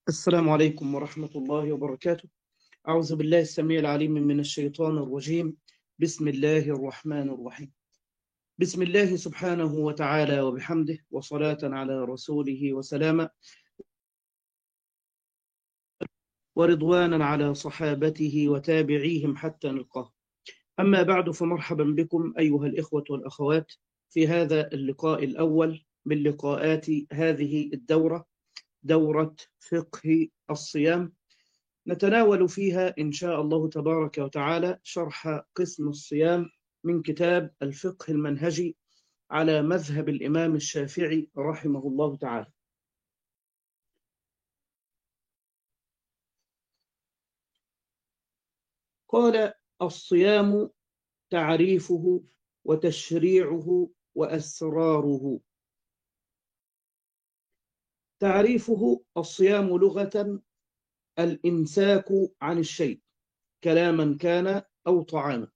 السلام عليكم ورحمة الله وبركاته. أعوذ بالله السميع العليم من الشيطان الرجيم. بسم الله الرحمن الرحيم. بسم الله سبحانه وتعالى وبحمده، وصلاة على رسوله وسلاما، ورضوانا على صحابته وتابعيهم حتى نلقاه. أما بعد، فمرحبا بكم أيها الإخوة والأخوات في هذا اللقاء الأول من لقاءات هذه الدورة، دورة فقه الصيام. نتناول فيها إن شاء الله تبارك وتعالى شرح قسم الصيام من كتاب الفقه المنهجي على مذهب الإمام الشافعي رحمه الله تعالى. قال: الصيام تعريفه وتشريعه وأسراره. تعريفه: الصيام لغة الإمساك عن الشيء كلاما كان أو طعاما.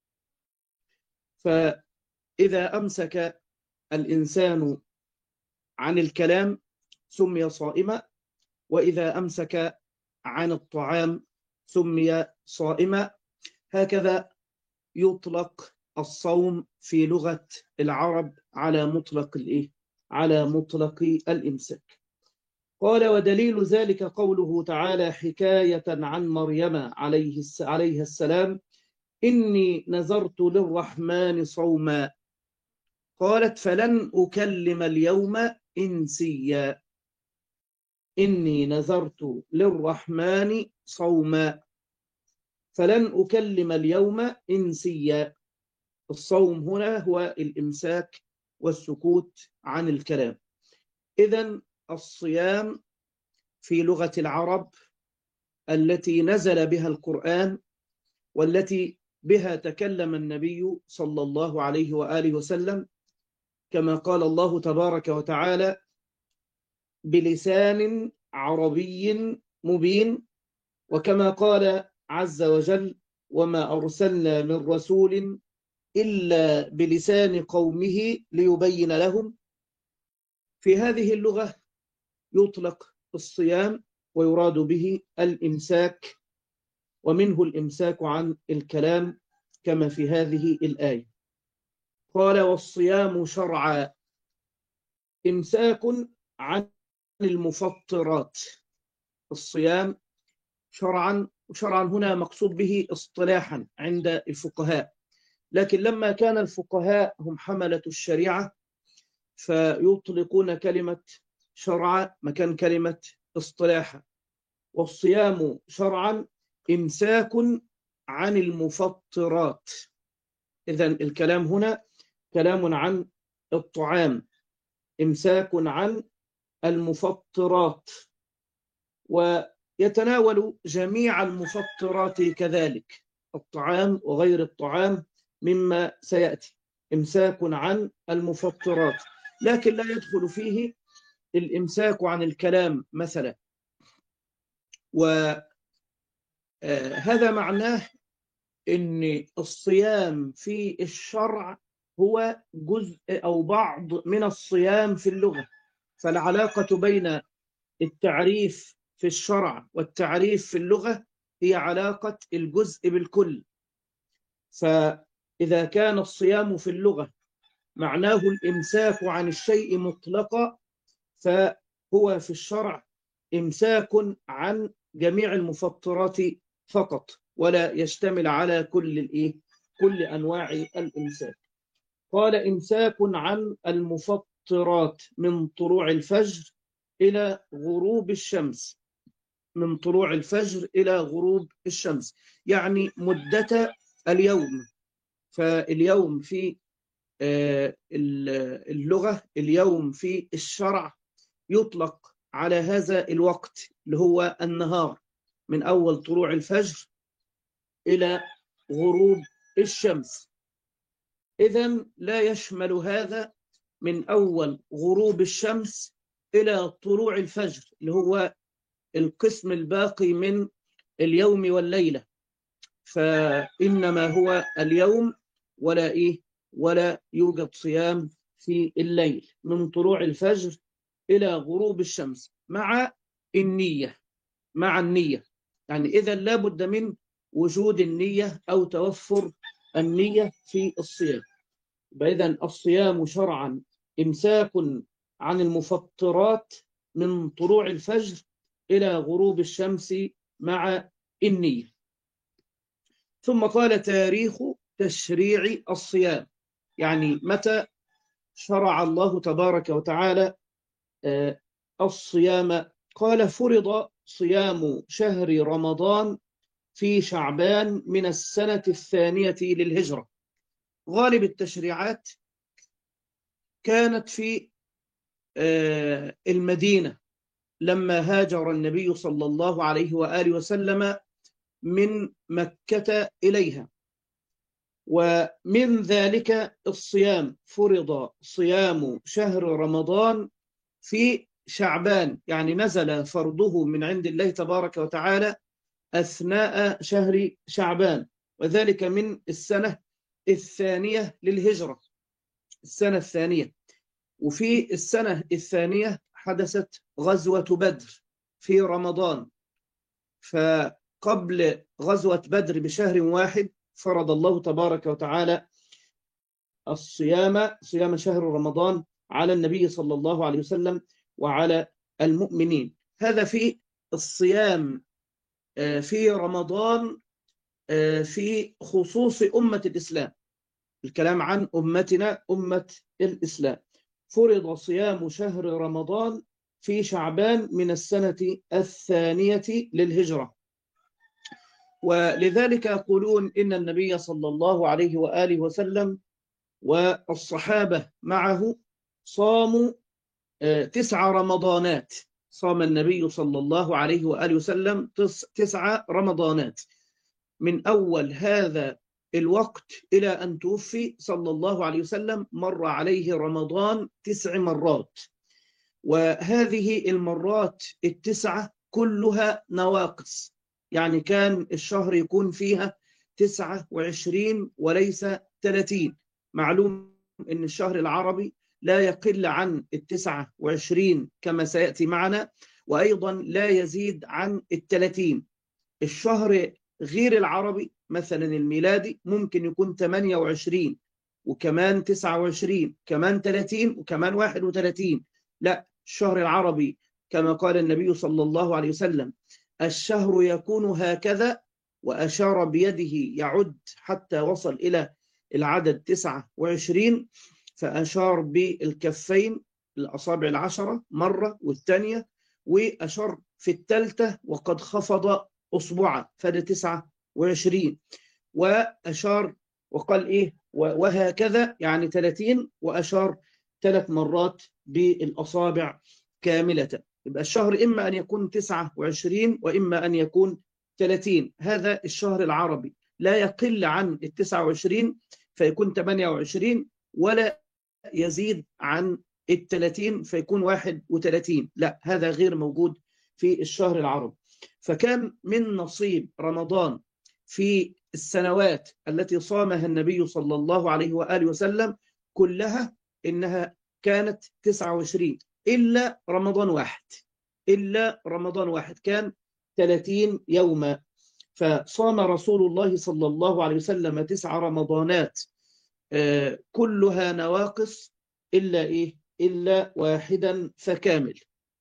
فإذا أمسك الإنسان عن الكلام سمي صائما، وإذا أمسك عن الطعام سمي صائما. هكذا يطلق الصوم في لغة العرب على مطلق على مطلق الإمساك. قال: ودليل ذلك قوله تعالى حكاية عن مريم عليها السلام: إني نذرت للرحمن صوما. قالت: فلن أكلم اليوم إنسيا. إني نذرت للرحمن صوما فلن أكلم اليوم إنسيا. الصوم هنا هو الإمساك والسكوت عن الكلام. إذن الصيام في لغة العرب التي نزل بها القرآن، والتي بها تكلم النبي صلى الله عليه وآله وسلم، كما قال الله تبارك وتعالى: بلسان عربي مبين. وكما قال عز وجل: وما أرسلنا من رسول إلا بلسان قومه ليبين لهم. في هذه اللغة يطلق الصيام ويراد به الإمساك، ومنه الإمساك عن الكلام كما في هذه الآية. قال: والصيام شرعا إمساك عن المفطرات. الصيام شرعا، وشرعا هنا مقصود به اصطلاحا عند الفقهاء، لكن لما كان الفقهاء هم حملة الشريعة فيطلقون كلمة شرعا مكان كلمة اصطلاحا. والصيام شرعا إمساك عن المفطرات. إذن الكلام هنا كلام عن الطعام، إمساك عن المفطرات، ويتناول جميع المفطرات كذلك، الطعام وغير الطعام مما سيأتي. إمساك عن المفطرات، لكن لا يدخل فيه الإمساك عن الكلام مثلا. وهذا معناه أن الصيام في الشرع هو جزء أو بعض من الصيام في اللغة. فالعلاقة بين التعريف في الشرع والتعريف في اللغة هي علاقة الجزء بالكل. فإذا كان الصيام في اللغة معناه الإمساك عن الشيء مطلقا، فهو في الشرع إمساك عن جميع المفطرات فقط، ولا يشتمل على كل أنواع الإمساك. قال: إمساك عن المفطرات من طلوع الفجر إلى غروب الشمس. من طلوع الفجر إلى غروب الشمس يعني مدة اليوم. فاليوم في اللغة، اليوم في الشرع يطلق على هذا الوقت اللي هو النهار، من أول طلوع الفجر إلى غروب الشمس. إذن لا يشمل هذا من أول غروب الشمس إلى طلوع الفجر اللي هو القسم الباقي من اليوم والليلة، فإنما هو اليوم ولا يوجد صيام في الليل من طلوع الفجر إلى غروب الشمس، مع النية. مع النية، يعني إذا لابد من وجود النية أو توفر النية في الصيام. إذن الصيام شرعا إمساك عن المفطرات من طلوع الفجر إلى غروب الشمس مع النية. ثم قال تاريخ تشريع الصيام، يعني متى شرع الله تبارك وتعالى الصيام. قال فرض صيام شهر رمضان في شعبان من السنة الثانية للهجرة. غالب التشريعات كانت في المدينة لما هاجر النبي صلى الله عليه وآله وسلم من مكة إليها، ومن ذلك الصيام. فرض صيام شهر رمضان في شعبان، يعني نزل فرضه من عند الله تبارك وتعالى أثناء شهر شعبان، وذلك من السنة الثانية للهجرة، السنة الثانية. وفي السنة الثانية حدثت غزوة بدر في رمضان، فقبل غزوة بدر بشهر واحد فرض الله تبارك وتعالى صيام شهر رمضان على النبي صلى الله عليه وسلم وعلى المؤمنين. هذا في الصيام في رمضان في خصوص أمة الإسلام، الكلام عن أمتنا أمة الإسلام. فرض صيام شهر رمضان في شعبان من السنة الثانية للهجرة، ولذلك يقولون إن النبي صلى الله عليه وآله وسلم والصحابة معه صاموا 9 رمضانات. صام النبي صلى الله عليه وآله وسلم 9 رمضانات من أول هذا الوقت إلى أن توفي صلى الله عليه وسلم. مر عليه رمضان 9 مرات، وهذه المرات 9 كلها نواقص، يعني كان الشهر يكون فيها 29 وليس 30. معلوم أن الشهر العربي لا يقل عن 29 كما سيأتي معنا، وأيضا لا يزيد عن 30. الشهر غير العربي مثلا الميلادي ممكن يكون 28 وكمان 29 كمان 30 وكمان 31. لا، الشهر العربي كما قال النبي صلى الله عليه وسلم الشهر يكون هكذا، وأشار بيده يعد حتى وصل إلى العدد 29، فأشار بالكفين الأصابع 10 مرة والثانية، وأشار في الثالثة وقد خفض أصبعا فده 29، وأشار وقال إيه وهكذا يعني 30، وأشار 3 مرات بالأصابع كاملة. يبقى الشهر إما أن يكون 29 وإما أن يكون 30. هذا الشهر العربي لا يقل عن 29 فيكون 28، ولا يزيد عن 30 فيكون 31. لا، هذا غير موجود في الشهر العربي. فكان من نصيب رمضان في السنوات التي صامها النبي صلى الله عليه وآله وسلم كلها إنها كانت 29 إلا رمضان واحد. إلا رمضان واحد كان 30 يوما. فصام رسول الله صلى الله عليه وسلم 9 رمضانات كلها نواقص إلا إيه؟ إلا واحدا فكامل.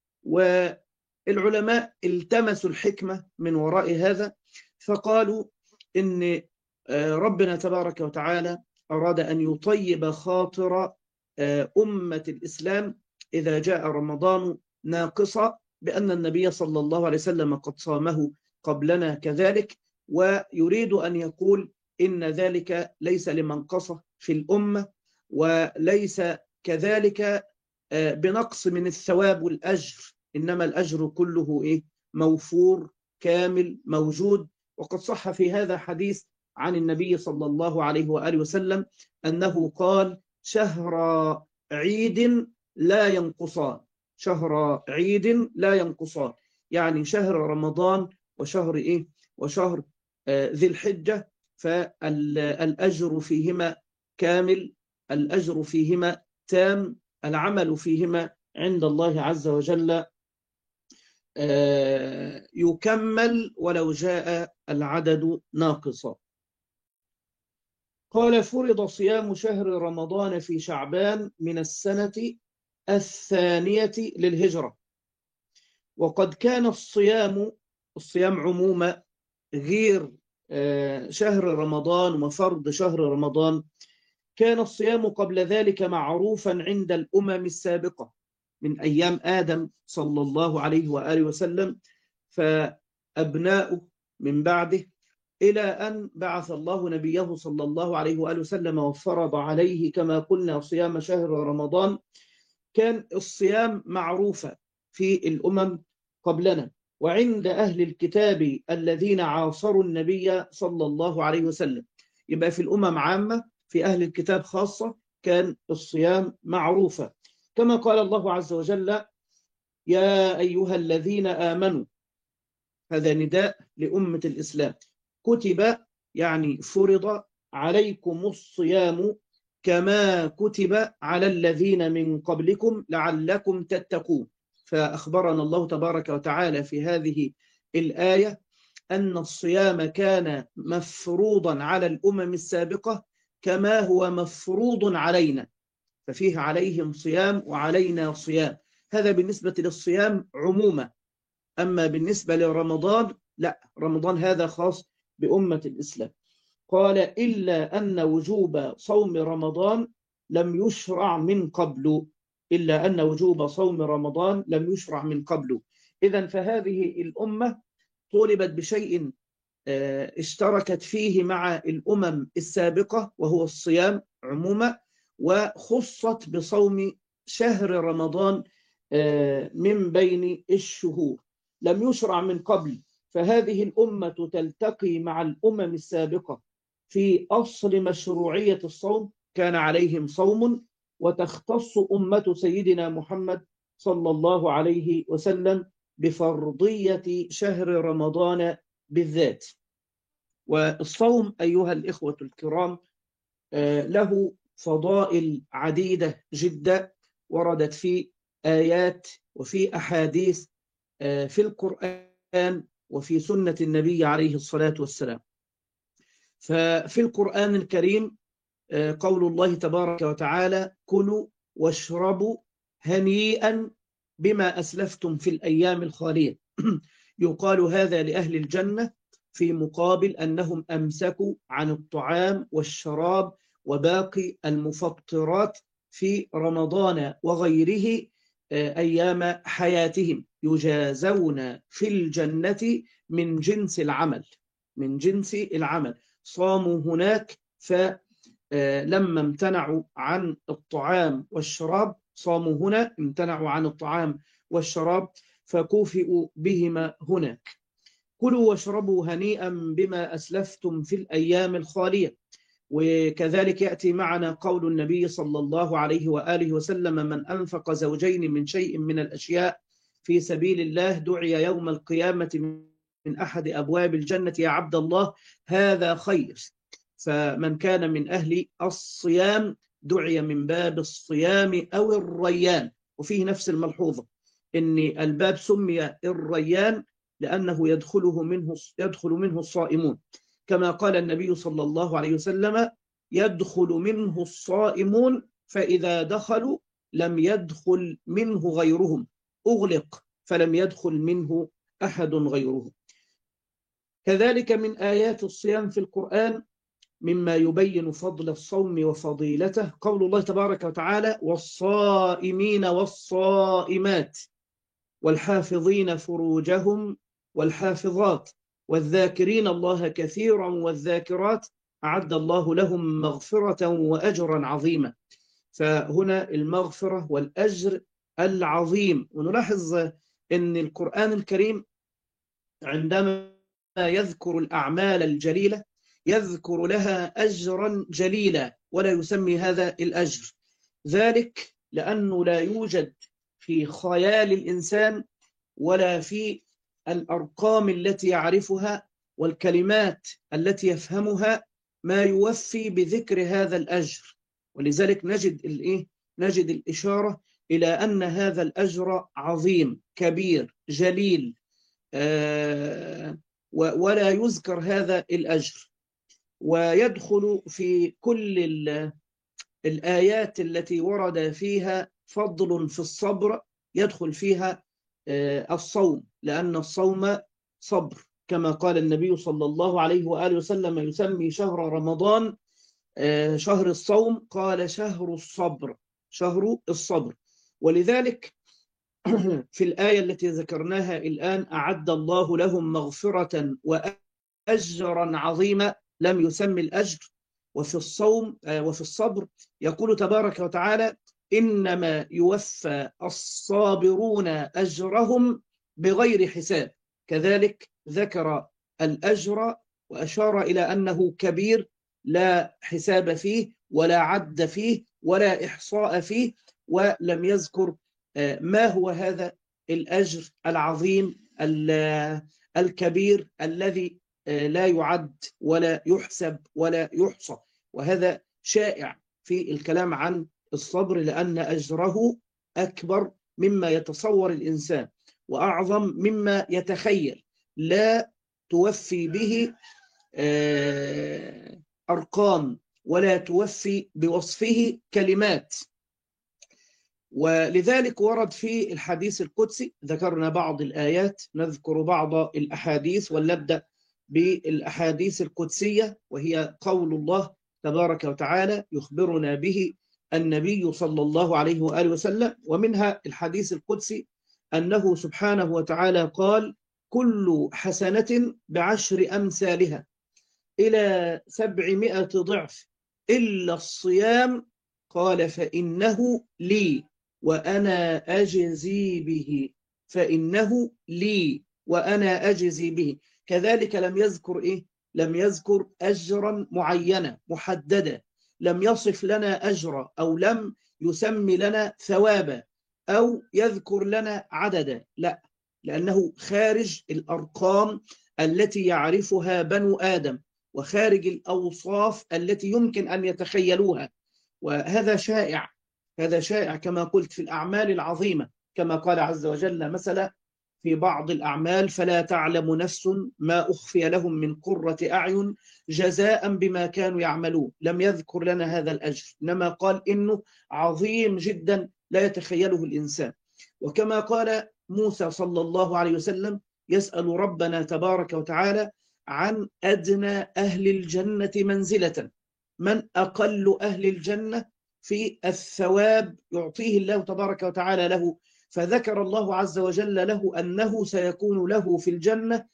والعلماء التمسوا الحكمة من وراء هذا، فقالوا إن ربنا تبارك وتعالى أراد أن يطيب خاطر أمة الإسلام إذا جاء رمضان ناقصا، بأن النبي صلى الله عليه وسلم قد صامه قبلنا كذلك، ويريد أن يقول إن ذلك ليس لمنقصة في الأمة، وليس كذلك بنقص من الثواب والأجر، إنما الأجر كله إيه؟ موفور كامل موجود. وقد صح في هذا حديث عن النبي صلى الله عليه وآله وسلم أنه قال شهر عيد لا ينقصان، شهر عيد لا ينقصان، يعني شهر رمضان وشهر إيه؟ وشهر ذي الحجة، فالأجر فيهما كامل، الأجر فيهما تام، العمل فيهما عند الله عز وجل يكمل ولو جاء العدد ناقصا. قال: فرض صيام شهر رمضان في شعبان من السنة الثانية للهجرة. وقد كان الصيام عموما غير شهر رمضان وفرض شهر رمضان، كان الصيام قبل ذلك معروفا عند الأمم السابقة من أيام آدم صلى الله عليه وآله وسلم، فأبناؤه من بعده إلى أن بعث الله نبيه صلى الله عليه وآله وسلم وفرض عليه كما قلنا صيام شهر رمضان. كان الصيام معروفا في الأمم قبلنا وعند أهل الكتاب الذين عاصروا النبي صلى الله عليه وسلم. يبقى في الأمم عامة، في أهل الكتاب خاصة، كان الصيام معروفا، كما قال الله عز وجل: يا أيها الذين آمنوا. هذا نداء لأمة الإسلام. كتب يعني فرض عليكم الصيام كما كتب على الذين من قبلكم لعلكم تتقون. فأخبرنا الله تبارك وتعالى في هذه الآية أن الصيام كان مفروضا على الأمم السابقة كما هو مفروض علينا، ففيه عليهم صيام وعلينا صيام. هذا بالنسبة للصيام عموما. أما بالنسبة لرمضان لا، رمضان هذا خاص بأمة الإسلام. قال: إلا أن وجوب صوم رمضان لم يشرع من قبل. إلا أن وجوب صوم رمضان لم يشرع من قبل. إذن فهذه الأمة طولبت بشيء اشتركت فيه مع الأمم السابقة، وهو الصيام عموما، وخصت بصوم شهر رمضان من بين الشهور، لم يشرع من قبل. فهذه الأمة تلتقي مع الأمم السابقة في أصل مشروعية الصوم، كان عليهم صوم، وتختص أمة سيدنا محمد صلى الله عليه وسلم بفرضية شهر رمضان بالذات. والصوم أيها الإخوة الكرام له فضائل عديدة جدا وردت في آيات وفي أحاديث في القرآن وفي سنة النبي عليه الصلاة والسلام. ففي القرآن الكريم قول الله تبارك وتعالى: كلوا واشربوا هنيئا بما أسلفتم في الأيام الخالية. يقال هذا لأهل الجنة في مقابل أنهم أمسكوا عن الطعام والشراب وباقي المفطرات في رمضان وغيره أيام حياتهم، يجازون في الجنة من جنس العمل. من جنس العمل. صاموا هناك فلما امتنعوا عن الطعام والشراب، صاموا هنا امتنعوا عن الطعام والشراب فكوفئوا بهما هناك. كلوا واشربوا هنيئا بما أسلفتم في الأيام الخالية. وكذلك يأتي معنا قول النبي صلى الله عليه وآله وسلم: من أنفق زوجين من شيء من الأشياء في سبيل الله دعي يوم القيامة من أحد أبواب الجنة يا عبد الله هذا خير. فمن كان من أهل الصيام دعي من باب الصيام أو الريان. وفيه نفس الملحوظة، إن الباب سمي الريان لأنه يدخل منه الصائمون، كما قال النبي صلى الله عليه وسلم: يدخل منه الصائمون فإذا دخلوا لم يدخل منه غيرهم، أغلق فلم يدخل منه أحد غيرهم. كذلك من آيات الصيام في القرآن مما يبين فضل الصوم وفضيلته قول الله تبارك وتعالى: والصائمين والصائمات والحافظين فروجهم والحافظات والذاكرين الله كثيرا والذاكرات أعد الله لهم مغفرة وأجرا عظيما. فهنا المغفرة والأجر العظيم. ونلاحظ أن القرآن الكريم عندما يذكر الأعمال الجليلة يذكر لها أجرا جليلا ولا يسمي هذا الأجر، ذلك لأنه لا يوجد في خيال الإنسان ولا في الأرقام التي يعرفها والكلمات التي يفهمها ما يوفي بذكر هذا الأجر. ولذلك نجد الإشارة إلى أن هذا الأجر عظيم كبير جليل، ولا يذكر هذا الأجر. ويدخل في كل الآيات التي ورد فيها فضل في الصبر، يدخل فيها الصوم، لأن الصوم صبر، كما قال النبي صلى الله عليه وآله وسلم يسمي شهر رمضان شهر الصوم، قال شهر الصبر، شهر الصبر. ولذلك في الآية التي ذكرناها الآن أعد الله لهم مغفرة وأجرا عظيما، لم يسمي الأجر. وفي الصوم وفي الصبر يقول تبارك وتعالى إنما يوفى الصابرون أجرهم بغير حساب. كذلك ذكر الأجر وأشار إلى أنه كبير لا حساب فيه ولا عد فيه ولا إحصاء فيه، ولم يذكر ما هو هذا الأجر العظيم الكبير الذي لا يعد ولا يحسب ولا يحصى. وهذا شائع في الكلام عن الصبر، لأن أجره أكبر مما يتصور الإنسان وأعظم مما يتخيل، لا توفي به أرقام ولا توفي بوصفه كلمات. ولذلك ورد في الحديث القدسي، ذكرنا بعض الآيات، نذكر بعض الأحاديث، ولنبدأ بالأحاديث القدسية، وهي قول الله تبارك وتعالى يخبرنا به النبي صلى الله عليه وآله وسلم. ومنها الحديث القدسي أنه سبحانه وتعالى قال كل حسنة بعشر أمثالها إلى 700 ضعف إلا الصيام، قال فإنه لي وأنا أجزي به، فإنه لي وأنا أجزي به. كذلك لم يذكر إيه؟ لم يذكر أجرا معينا محددا، لم يصف لنا أجرا، أو لم يسمي لنا ثوابا، أو يذكر لنا عددا، لا، لأنه خارج الأرقام التي يعرفها بنو آدم، وخارج الأوصاف التي يمكن أن يتخيلوها. وهذا شائع، هذا شائع كما قلت في الأعمال العظيمة، كما قال عز وجل مثلا في بعض الأعمال فلا تعلم نفس ما أخفي لهم من قرة أعين جزاء بما كانوا يعملون. لم يذكر لنا هذا الأجر، إنما قال إنه عظيم جدا لا يتخيله الإنسان. وكما قال موسى صلى الله عليه وسلم يسأل ربنا تبارك وتعالى عن أدنى أهل الجنة منزلة، من أقل أهل الجنة في الثواب يعطيه الله تبارك وتعالى له، فذكر الله عز وجل له أنه سيكون له في الجنة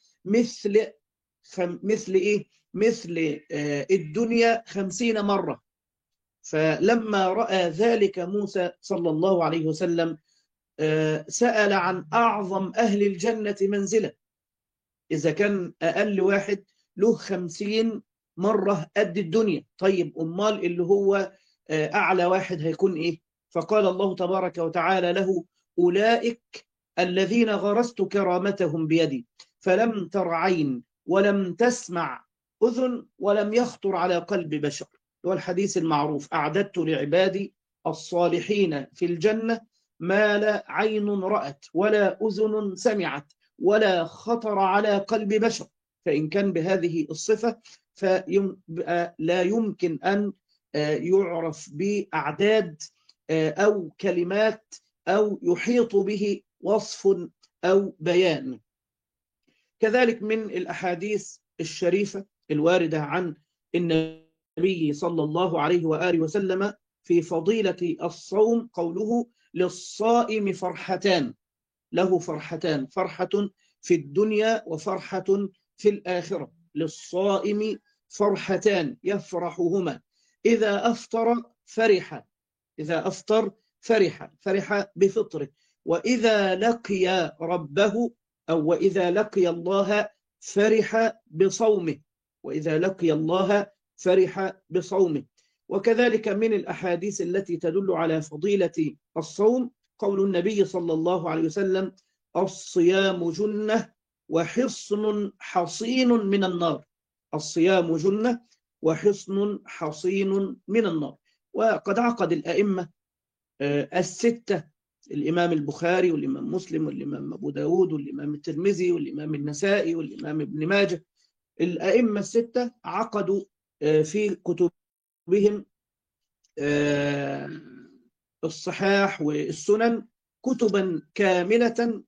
مثل إيه؟ مثل الدنيا 50 مرة. فلما رأى ذلك موسى صلى الله عليه وسلم سأل عن أعظم أهل الجنة منزلة. إذا كان أقل واحد له 50 مرة قد الدنيا، طيب أمال اللي هو أعلى واحد هيكون إيه؟ فقال الله تبارك وتعالى له أولئك الذين غرست كرامتهم بيدي فلم تر عين ولم تسمع أذن ولم يخطر على قلب بشر. والحديث المعروف أعددت لعبادي الصالحين في الجنة ما لا عين رأت ولا أذن سمعت ولا خطر على قلب بشر. فإن كان بهذه الصفة فلا يمكن أن يعرف بأعداد أو كلمات أو يحيط به وصف أو بيان. كذلك من الأحاديث الشريفة الواردة عن النبي صلى الله عليه وآله وسلم في فضيلة الصوم قوله للصائم فرحتان، له فرحتان، فرحة في الدنيا وفرحة في الآخرة. للصائم فرحتان يفرحهما إذا أفطر فرح، إذا أفطر فرح بفطره، وإذا لقي ربه أو وإذا لقي الله فرح بصومه، وإذا لقي الله فرح بصومه. وكذلك من الأحاديث التي تدل على فضيلة الصوم قول النبي صلى الله عليه وسلم الصيام جنة وحصن حصين من النار، الصيام جنة وحصن حصين من النار. وقد عقد الأئمة الستة الإمام البخاري والإمام مسلم والإمام أبو داود والإمام الترمذي والإمام النسائي والإمام ابن ماجه. الأئمة الستة عقدوا في كتبهم الصحاح والسنن كتبا كاملة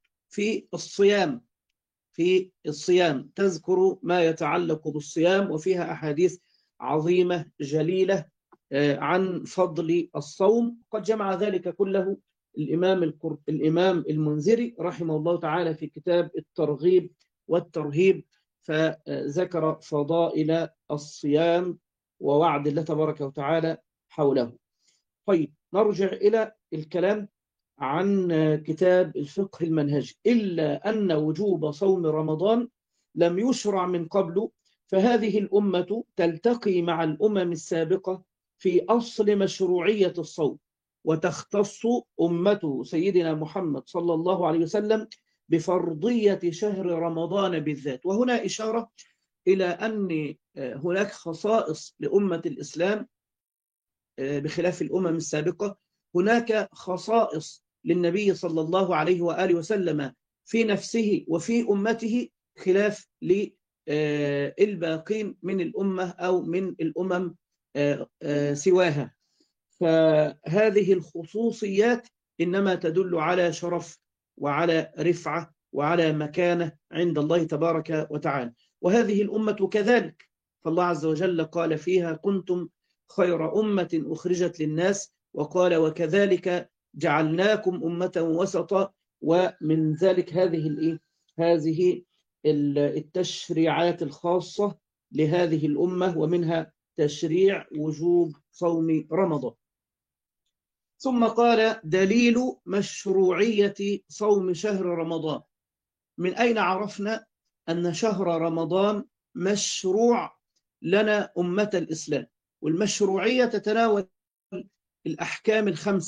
في الصيام تذكر ما يتعلق بالصيام، وفيها أحاديث عظيمة جليلة عن فضل الصوم. قد جمع ذلك كله الإمام المنذري رحمه الله تعالى في كتاب الترغيب والترهيب، فذكر فضائل الصيام ووعد الله تبارك وتعالى حوله. طيب، نرجع إلى الكلام عن كتاب الفقه المنهجي. إلا أن وجوب صوم رمضان لم يشرع من قبل، فهذه الأمة تلتقي مع الأمم السابقة في أصل مشروعية الصوم، وتختص أمته سيدنا محمد صلى الله عليه وسلم بفرضية شهر رمضان بالذات. وهنا إشارة إلى أن هناك خصائص لأمة الإسلام بخلاف الأمم السابقة. هناك خصائص للنبي صلى الله عليه وآله وسلم في نفسه وفي أمته خلاف للباقين من الأمة أو من الأمم سواها. فهذه الخصوصيات إنما تدل على شرف وعلى رفعة وعلى مكانة عند الله تبارك وتعالى. وهذه الأمة كذلك، فالله عز وجل قال فيها: كنتم خير أمة أخرجت للناس، وقال: وكذلك جعلناكم أمة وسطا. ومن ذلك هذه التشريعات الخاصة لهذه الأمة، ومنها تشريع وجوب صوم رمضان. ثم قال: دليل مشروعية صوم شهر رمضان. من أين عرفنا أن شهر رمضان مشروع لنا أمة الإسلام؟ والمشروعية تتناول الأحكام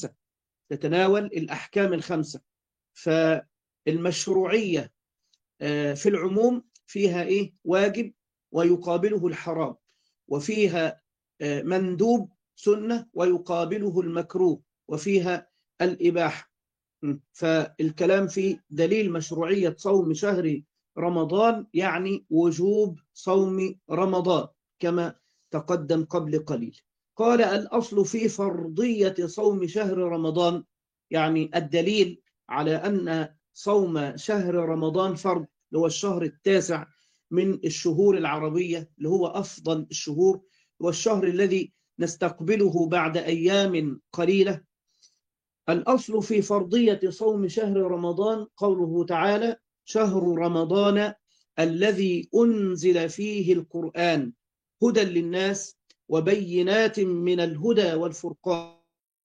الخمسة. فالمشروعية في العموم فيها واجب ويقابله الحرام، وفيها مندوب سنة ويقابله المكروه، وفيها الإباحة. فالكلام في دليل مشروعية صوم شهر رمضان يعني وجوب صوم رمضان كما تقدم قبل قليل. قال: الأصل في فرضية صوم شهر رمضان، يعني الدليل على أن صوم شهر رمضان فرض، اللي هو الشهر التاسع من الشهور العربية، اللي هو أفضل الشهور، والشهر الذي نستقبله بعد أيام قليلة. الأصل في فرضية صوم شهر رمضان قوله تعالى: شهر رمضان الذي أنزل فيه القرآن هدى للناس وبينات من الهدى والفرقان،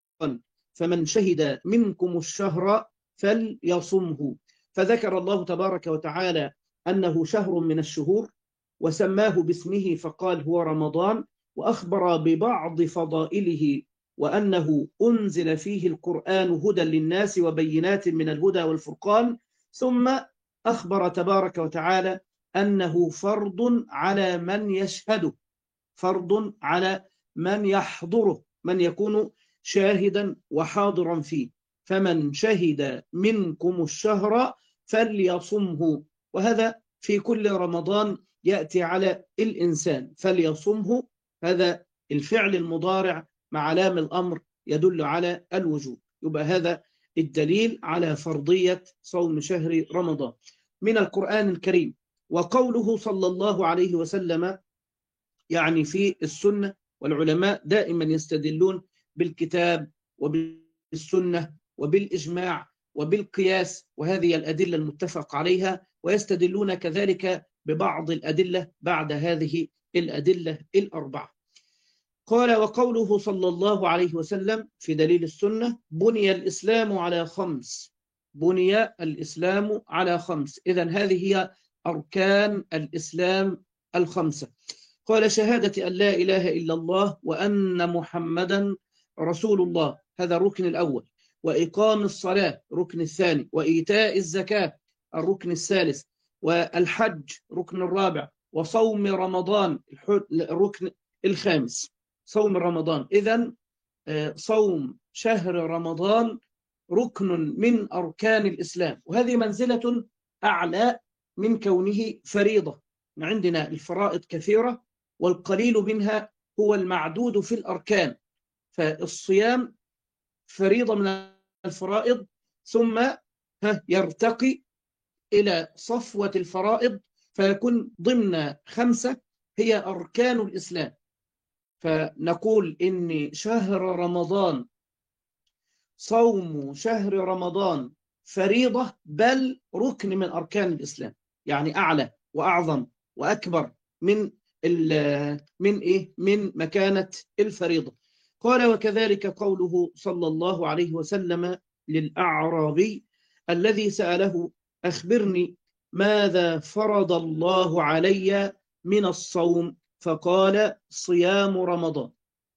فمن شهد منكم الشهر فليصمه. فذكر الله تبارك وتعالى أنه شهر من الشهور، وسماه باسمه فقال هو رمضان، وأخبر ببعض فضائله، وأنه أنزل فيه القرآن هدى للناس وبينات من الهدى والفرقان. ثم أخبر تبارك وتعالى أنه فرض على من يشهده، فرض على من يحضره، من يكون شاهدا وحاضرا فيه. فمن شهد منكم الشهر فليصمه. وهذا في كل رمضان يأتي على الإنسان، فليصمه. هذا الفعل المضارع مع لام الأمر يدل على الوجوب. يبقى هذا الدليل على فرضية صوم شهر رمضان من القرآن الكريم. وقوله صلى الله عليه وسلم يعني في السنة، والعلماء دائما يستدلون بالكتاب وبالسنة وبالإجماع وبالقياس، وهذه الأدلة المتفق عليها، ويستدلون كذلك ببعض الأدلة بعد هذه الأدلة الأربعة. قال: وقوله صلى الله عليه وسلم في دليل السنة: بني الإسلام على خمس. بني الإسلام على خمس. إذن هذه هي أركان الإسلام الخمسة. قال: شهادة أن لا إله إلا الله وأن محمدا رسول الله، هذا الركن الأول. وإقام الصلاة ركن الثاني. وإيتاء الزكاة الركن الثالث. والحج ركن الرابع. وصوم رمضان الركن الخامس. صوم رمضان. إذن صوم شهر رمضان ركن من أركان الإسلام، وهذه منزلة أعلى من كونه فريضة. عندنا الفرائض كثيرة والقليل منها هو المعدود في الأركان، فالصيام فريضة من الفرائض، ثم يرتقي إلى صفوة الفرائض فيكون ضمن 5 هي أركان الإسلام. فنقول إن شهر رمضان، صوم شهر رمضان فريضة بل ركن من أركان الإسلام، يعني أعلى وأعظم وأكبر من مكانة الفريضة. قال: وكذلك قوله صلى الله عليه وسلم للأعرابي الذي سأله: أخبرني ماذا فرض الله علي من الصوم؟ فقال: صيام رمضان.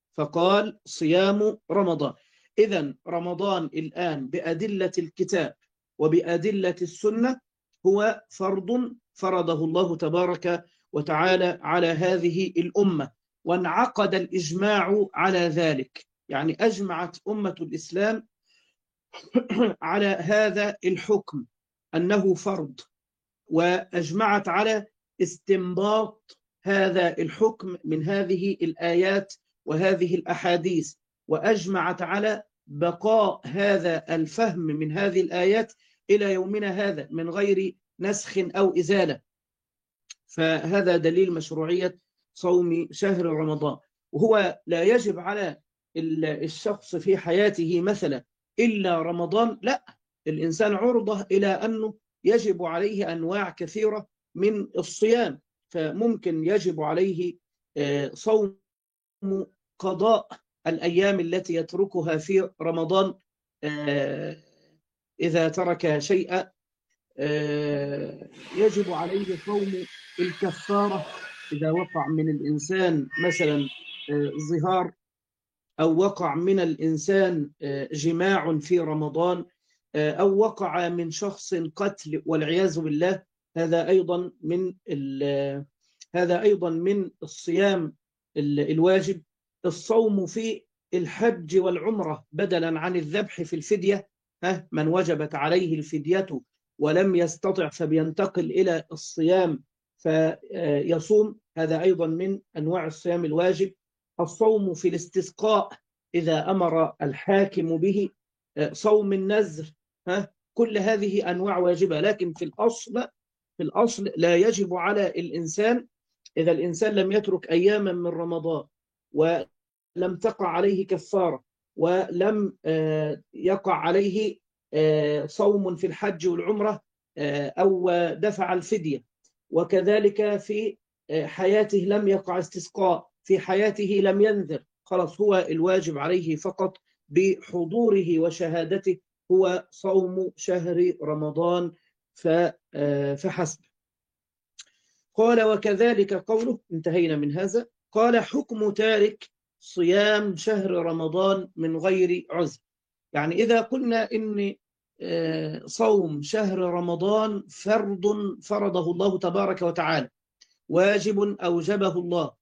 إذن رمضان الآن بأدلة الكتاب وبأدلة السنة هو فرض فرضه الله تبارك وتعالى على هذه الأمة، وانعقد الإجماع على ذلك، يعني أجمعت أمة الإسلام على هذا الحكم أنه فرض، وأجمعت على استنباط هذا الحكم من هذه الآيات وهذه الأحاديث، وأجمعت على بقاء هذا الفهم من هذه الآيات إلى يومنا هذا من غير نسخ أو إزالة. فهذا دليل مشروعية صوم شهر رمضان. وهو لا يجب على الشخص في حياته مثلا إلا رمضان، لا، الإنسان عرضة إلى أنه يجب عليه أنواع كثيرة من الصيام، فممكن يجب عليه صوم قضاء الأيام التي يتركها في رمضان إذا ترك شيئا، يجب عليه صوم الكفارة إذا وقع من الإنسان مثلا ظهار، أو وقع من الإنسان جماع في رمضان، أو وقع من شخص قتل والعياذ بالله. هذا أيضا من الصيام الواجب. الصوم في الحج والعمرة بدلا عن الذبح في الفدية، من وجبت عليه الفدية ولم يستطع فبينتقل إلى الصيام فيصوم، هذا أيضا من أنواع الصيام الواجب. الصوم في الاستسقاء إذا أمر الحاكم به، صوم النذر، كل هذه أنواع واجبة. لكن في الأصل لا يجب على الإنسان إذا الإنسان لم يترك أياما من رمضان ولم تقع عليه كفارة ولم يقع عليه صوم في الحج والعمرة أو دفع الفدية، وكذلك في حياته لم يقع استسقاء، في حياته لم ينذر، خلاص هو الواجب عليه فقط بحضوره وشهادته هو صوم شهر رمضان فحسب. قال: وكذلك قوله، انتهينا من هذا. قال: حكم تارك صيام شهر رمضان من غير عذر. يعني إذا قلنا إن صوم شهر رمضان فرض فرضه الله تبارك وتعالى، واجب أوجبه الله،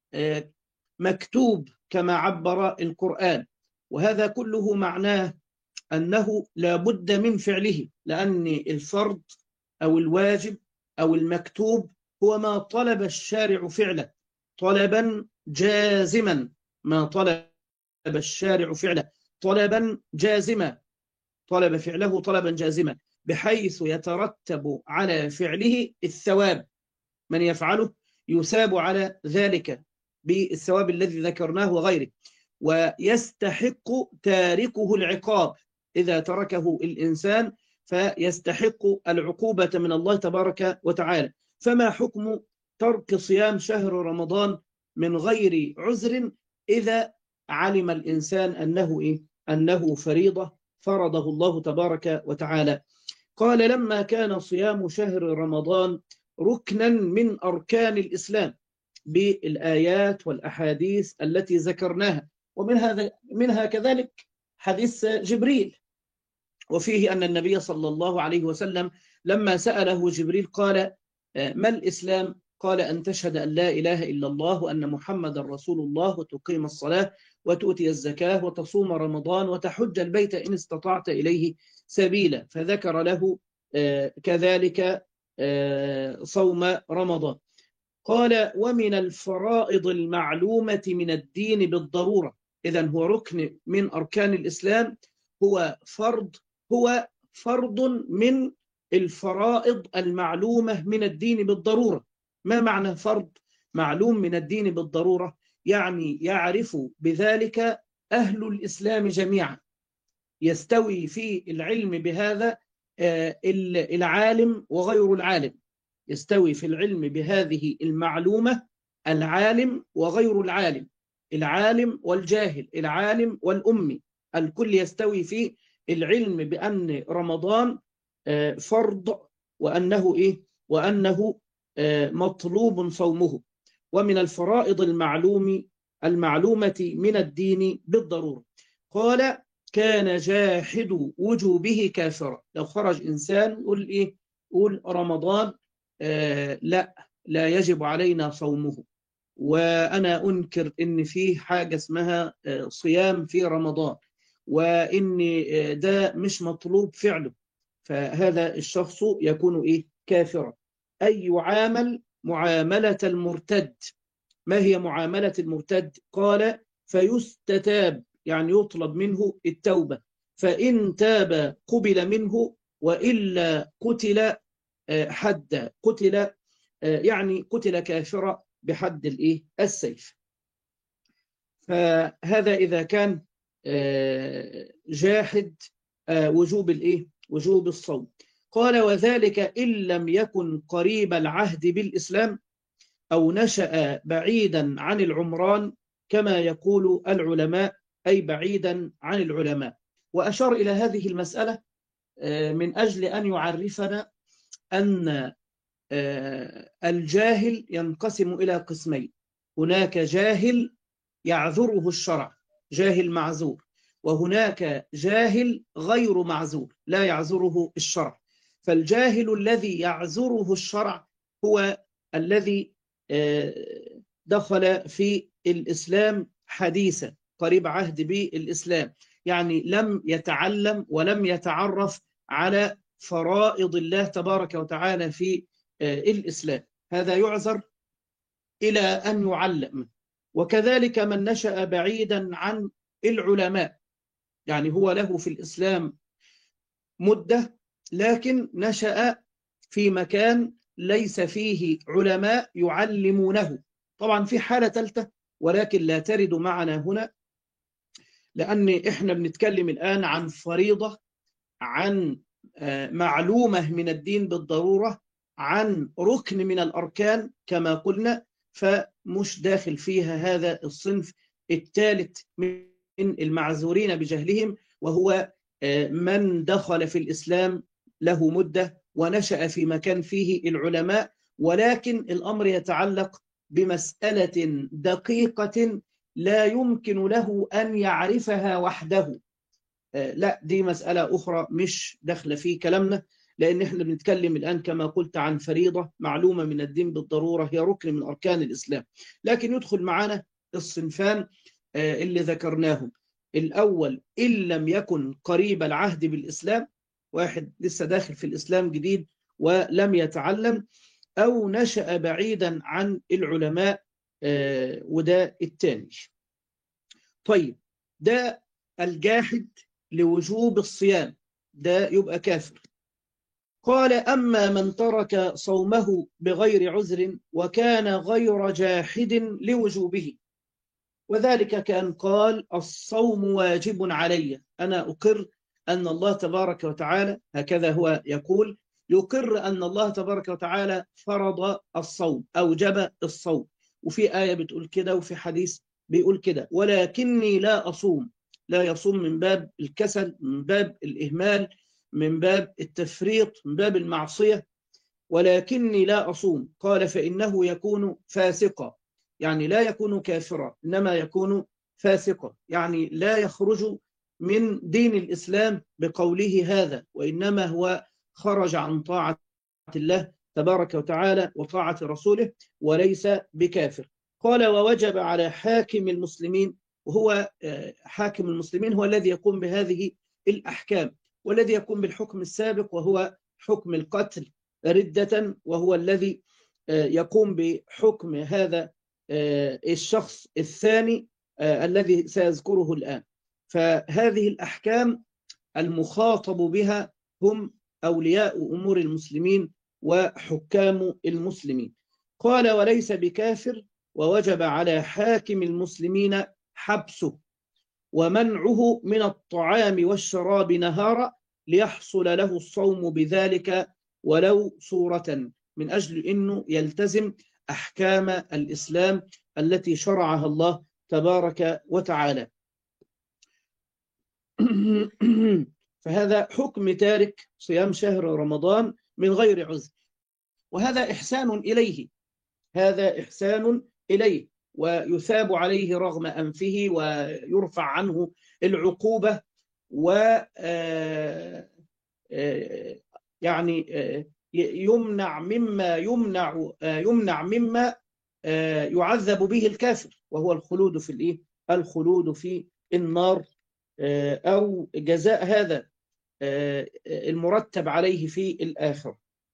مكتوب كما عبر القرآن، وهذا كله معناه أنه لا بد من فعله، لأن الفرض أو الواجب أو المكتوب هو ما طلب الشارع فعله طلبا جازما، ما طلب الشارع فعله طلبا جازما، طلب فعله طلبا جازما بحيث يترتب على فعله الثواب، من يفعله يثاب على ذلك بالثواب الذي ذكرناه وغيره، ويستحق تاركه العقاب إذا تركه الإنسان، فيستحق العقوبة من الله تبارك وتعالى. فما حكم ترك صيام شهر رمضان من غير عذر إذا علم الإنسان أنه فريضة فرضه الله تبارك وتعالى؟ قال: لما كان صيام شهر رمضان ركنا من أركان الإسلام بالآيات والأحاديث التي ذكرناها، ومنها كذلك حديث جبريل، وفيه أن النبي صلى الله عليه وسلم لما سأله جبريل قال: ما الإسلام؟ قال أن تشهد أن لا إله إلا الله وأن محمد رسول الله وتقيم الصلاة وتؤتي الزكاة وتصوم رمضان وتحج البيت إن استطعت إليه سبيلا، فذكر له كذلك صوم رمضان. قال ومن الفرائض المعلومة من الدين بالضرورة، إذن هو ركن من أركان الإسلام، هو فرض من الفرائض المعلومة من الدين بالضرورة. ما معنى فرض معلوم من الدين بالضرورة؟ يعني يعرف بذلك أهل الإسلام جميعا، يستوي في العلم بهذا العالم وغير العالم، يستوي في العلم بهذه المعلومة العالم وغير العالم، العالم والجاهل، العالم والأمي، الكل يستوي في العلم بأن رمضان فرض وأنه مطلوب صومه. ومن الفرائض المعلومة من الدين بالضرورة. قال كان جاحد وجوبه كافرا. لو خرج إنسان يقول رمضان لا يجب علينا صومه، وأنا أنكر إن فيه حاجة اسمها صيام في رمضان، وإن ده مش مطلوب فعله، فهذا الشخص يكون كافرا. أي يعامل معاملة المرتد. ما هي معاملة المرتد؟ قال فيستتاب، يعني يطلب منه التوبة، فإن تاب قبل منه وإلا قتل حد، يعني قتل كافرا بحد السيف. فهذا إذا كان جاحد وجوب الصوم. قال وذلك إن لم يكن قريب العهد بالإسلام أو نشأ بعيدا عن العمران كما يقول العلماء، أي بعيدا عن العلماء. وأشار إلى هذه المسألة من أجل أن يعرفنا أن الجاهل ينقسم إلى قسمين: هناك جاهل يعذره الشرع، جاهل معذور، وهناك جاهل غير معذور لا يعذره الشرع. فالجاهل الذي يعذره الشرع هو الذي دخل في الإسلام حديثا، قريب عهد بالإسلام، يعني لم يتعلم ولم يتعرف على فرائض الله تبارك وتعالى في الإسلام، هذا يعذر إلى أن يعلم. وكذلك من نشأ بعيدا عن العلماء، يعني هو له في الإسلام مدة لكن نشأ في مكان ليس فيه علماء يعلمونه. طبعا في حالة ثالثة ولكن لا ترد معنا هنا، لأن إحنا بنتكلم الآن عن فريضة، عن معلومة من الدين بالضرورة، عن ركن من الأركان كما قلنا، فمش داخل فيها هذا الصنف الثالث من المعذورين بجهلهم، وهو من دخل في الإسلام له مدة ونشأ في مكان فيه العلماء، ولكن الأمر يتعلق بمسألة دقيقة لا يمكن له أن يعرفها وحده. لا، دي مسألة أخرى مش داخله في كلامنا، لأن احنا بنتكلم الآن كما قلت عن فريضة معلومة من الدين بالضرورة، هي ركن من أركان الإسلام. لكن يدخل معنا الصنفان اللي ذكرناهم. الأول إن لم يكن قريب العهد بالإسلام، واحد لسه داخل في الإسلام جديد ولم يتعلم، أو نشأ بعيدا عن العلماء، وده الثاني. طيب، ده الجاحد لوجوب الصيام، ده يبقى كافر. قال أما من ترك صومه بغير عذر وكان غير جاحد لوجوبه، وذلك كأن قال الصوم واجب علي، أنا أقر أن الله تبارك وتعالى، هكذا هو يقول، يقر أن الله تبارك وتعالى فرض الصوم، أوجب الصوم، وفي آية بتقول كده وفي حديث بيقول كده، ولكني لا أصوم. لا يصوم من باب الكسل، من باب الإهمال، من باب التفريط، من باب المعصية، ولكني لا أصوم. قال فإنه يكون فاسقا، يعني لا يكون كافرا إنما يكون فاسقا، يعني لا يخرج من دين الإسلام بقوله هذا، وإنما هو خرج عن طاعة الله تبارك وتعالى وطاعة رسوله وليس بكافر. قال ووجب على حاكم المسلمين، وهو حاكم المسلمين هو الذي يقوم بهذه الأحكام، والذي يقوم بالحكم السابق وهو حكم القتل ردة، وهو الذي يقوم بحكم هذا الشخص الثاني الذي سيذكره الآن. فهذه الأحكام المخاطب بها هم أولياء أمور المسلمين وحكام المسلمين. قال وليس بكافر، ووجب على حاكم المسلمين حبسه ومنعه من الطعام والشراب نهارا ليحصل له الصوم بذلك ولو صورة، من أجل أنه يلتزم أحكام الإسلام التي شرعها الله تبارك وتعالى. فهذا حكم تارك صيام شهر رمضان من غير عذر، وهذا إحسان إليه، هذا إحسان إليه، ويثاب عليه رغم أنفه ويرفع عنه العقوبة، و يعني يمنع مما يعذب به الكافر، وهو الخلود في الإيه؟ الخلود في النار، أو جزاء هذا المرتب عليه في الآخرة.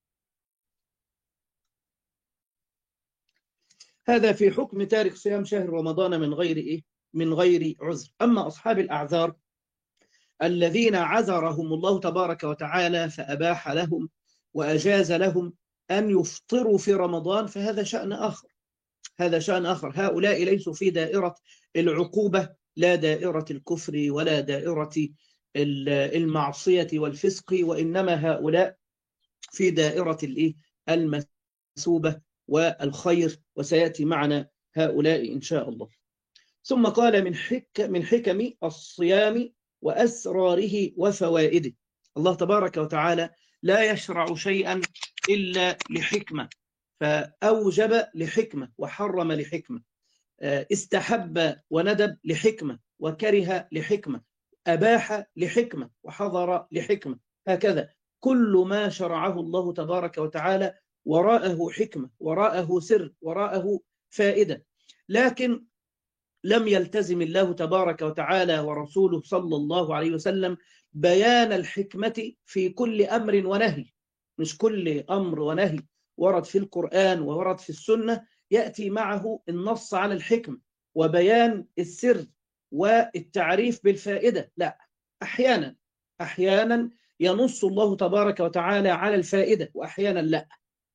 هذا في حكم تارك صيام شهر رمضان من غير إيه؟ من غير عذر. أما أصحاب الأعذار الذين عذرهم الله تبارك وتعالى فأباح لهم وأجاز لهم أن يفطروا في رمضان، فهذا شأن آخر، هذا شأن آخر. هؤلاء ليسوا في دائرة العقوبة، لا دائرة الكفر ولا دائرة المعصية والفسق، وإنما هؤلاء في دائرة المثوبة والخير، وسيأتي معنا هؤلاء إن شاء الله. ثم قال من حكم الصيام وأسراره وفوائده. الله تبارك وتعالى لا يشرع شيئا إلا لحكمة، فأوجب لحكمة وحرم لحكمة، استحب وندب لحكمة وكره لحكمة، أباح لحكمة وحظر لحكمة، هكذا كل ما شرعه الله تبارك وتعالى وراءه حكمة، وراءه سر، وراءه فائدة. لكن لم يلتزم الله تبارك وتعالى ورسوله صلى الله عليه وسلم بيان الحكمة في كل أمر ونهي. مش كل أمر ونهي ورد في القرآن وورد في السنة يأتي معه النص على الحكمة وبيان السر والتعريف بالفائدة، لا، أحيانا ينص الله تبارك وتعالى على الفائدة وأحيانا لا،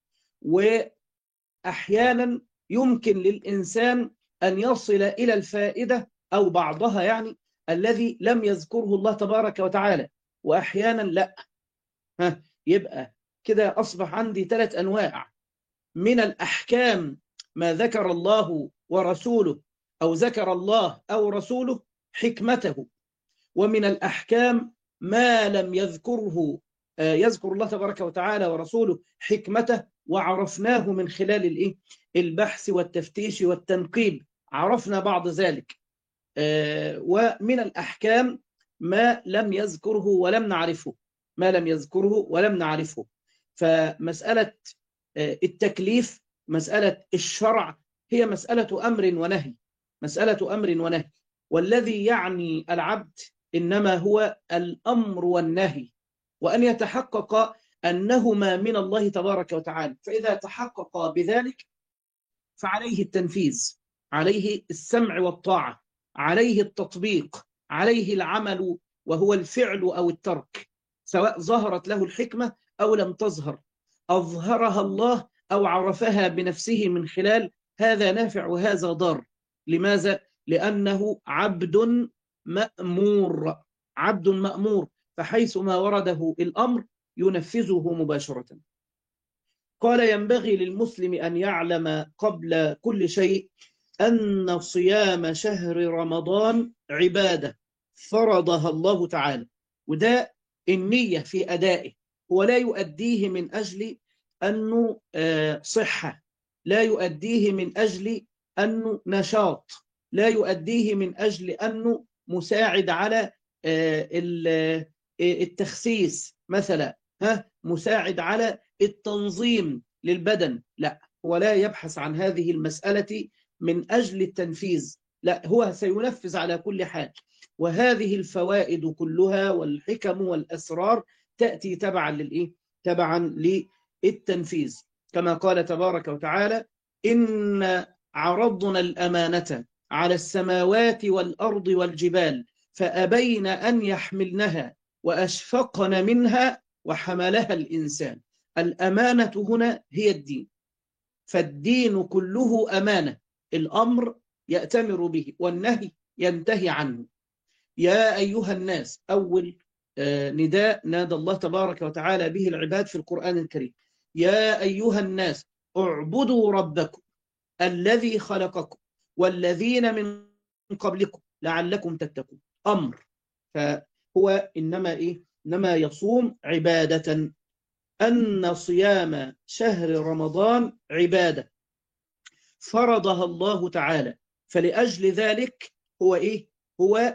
وأحيانا يمكن للإنسان أن يصل إلى الفائدة أو بعضها يعني الذي لم يذكره الله تبارك وتعالى، وأحيانا لا. يبقى كده أصبح عندي 3 أنواع من الأحكام: ما ذكر الله ورسوله، أو ذكر الله أو رسوله حكمته، ومن الأحكام ما لم يذكر الله تبارك وتعالى ورسوله حكمته، وعرفناه من خلال البحث والتفتيش والتنقيب، عرفنا بعض ذلك. ومن الأحكام ما لم يذكره ولم نعرفه، فمسألة التكليف، مسألة الشرع، هي مسألة أمر ونهي، والذي يعني العبد إنما هو الأمر والنهي، وأن يتحقق أنهما من الله تبارك وتعالى. فإذا تحقق بذلك فعليه التنفيذ، عليه السمع والطاعة، عليه التطبيق، عليه العمل، وهو الفعل أو الترك، سواء ظهرت له الحكمة أو لم تظهر، أظهرها الله أو عرفها بنفسه من خلال هذا نافع وهذا ضار. لماذا؟ لأنه عبد مأمور، فحيث ما ورده الأمر ينفذه مباشرة. قال ينبغي للمسلم أن يعلم قبل كل شيء أن صيام شهر رمضان عبادة فرضها الله تعالى، وده النية في أدائه، هو لا يؤديه من أجل أنه صحة، لا يؤديه من أجل أنه نشاط، لا يؤديه من أجل أنه مساعد على التخسيس مثلا، مساعد على التنظيم للبدن، لا، هو لا يبحث عن هذه المسألة من أجل التنفيذ، لا، هو سينفذ على كل حال. وهذه الفوائد كلها والحكم والأسرار تأتي تبعا للإيه؟ تبعا للتنفيذ، كما قال تبارك وتعالى: إن عرضنا الأمانة على السماوات والأرض والجبال فأبين أن يحملنها وأشفقن منها وحملها الإنسان. الأمانة هنا هي الدين، فالدين كله أمانة، الأمر يأتمر به والنهي ينتهي عنه. يا أيها الناس، أول نداء نادى الله تبارك وتعالى به العباد في القرآن الكريم: يا أيها الناس اعبدوا ربكم الذي خلقكم والذين من قبلكم لعلكم تتقون. أمر، فهو إنما يصوم عبادة، أن صيام شهر رمضان عبادة فرضها الله تعالى، فلأجل ذلك هو